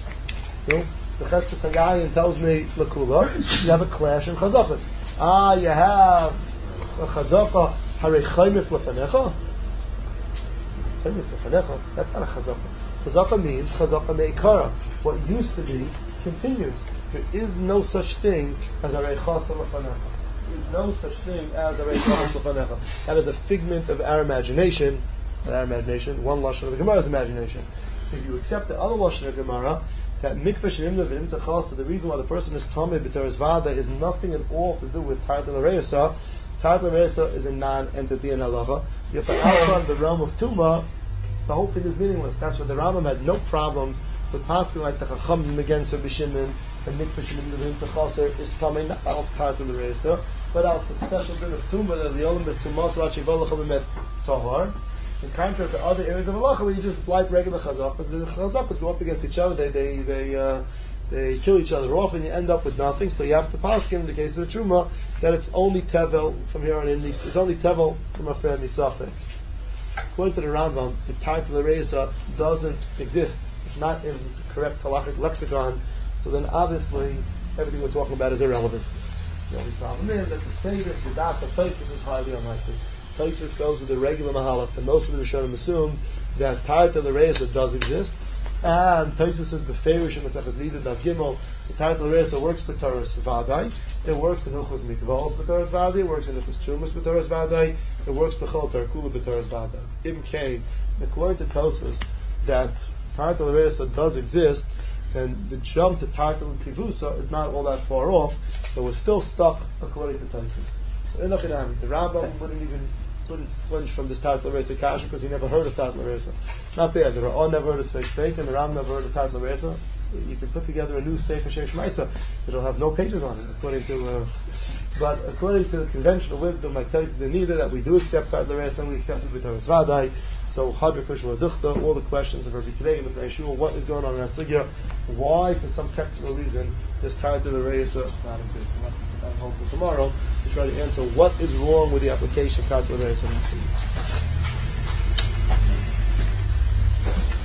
Hagayin tells me l'kula. You have a clash in chazakas. You have a chazaka harei chaymis lefanecha. Chaymis lefanecha. That's not a chazaka. Chazaka means chazaka meikara. What used to be continues. There is no such thing as a reichasa lefanecha. There is no such thing as a reichasa lefanecha. That is a figment of our imagination. One lashon of the Gemara's imagination. If you accept the other lashon of the Gemara, that mikveh shenim levim tzachas, the reason why the person is tamei b'teres vada is nothing at all to do with Tarat l'Reisa. Tarat l'Reisa is a non-entity in halacha. If outside the realm of tuma, the whole thing is meaningless. That's why the Rambam had no problems with passing like the Chachamim against Rabbi Shimon. The mikveh shenim levim tzachas is tamei not out Tarat l'Reisa, but out the special bit of tuma that the olam of tuma so achivalach b'met tahar. In contrast to other areas of halacha where you just like regular chazakas, the chazakas go up against each other, they kill each other off, and you end up with nothing. So you have to pass in the case of the truma that it's only tevel from here on in. It's only tevel from a fair nisafek. According to the Rambam, the Tarat l'Reisa doesn't exist. It's not in the correct halachic lexicon. So then obviously everything we're talking about is irrelevant. The only problem is that the Seder, the Das of Tosfos is highly unlikely. Tosfos goes with the regular mahalach, and most of the Rishonim assume that Tarat l'Reisa does exist. And Tosfos says beferish in Maseches Nida Daf Gimel, the Tarat l'Reisa works b'Toras Vadai. It works in Hilchos Mikvahos b'Toras Vadai. It works in Hilchos Trumas b'Toras Vadai. It works b'Chol Tarkula b'Toras Vadai. Ibn Kain, according to Tosfos, that Tarat l'Reisa does exist, then the jump to Tarat l'Tivusa is not all that far off. So we're still stuck according to Tosfos. So in the Rambam wouldn't flinch from this Tarat l'Reisa kasha because he never heard of Tarat l'Reisa. Not bad. The Ra'ah never heard of fake, and the Ram never heard of Tarat l'Reisa. You can put together a new Sefer Sheish Maitzah. It'll have no pages on it, according to. But according to the conventional wisdom, like Tosfos the Nida, that we do accept Tarat l'Reisa and we accept it with Toras Vadai. So Hadra Kushla Duchta, all the questions of Rabbi Kileg and the Yeshua, what is going on in our sugya? Why, for some technical reason, does Tarat l'Reisa not exist? I'm hoping tomorrow to try to answer what is wrong with the application of Tarat l'Reisa in our sugya.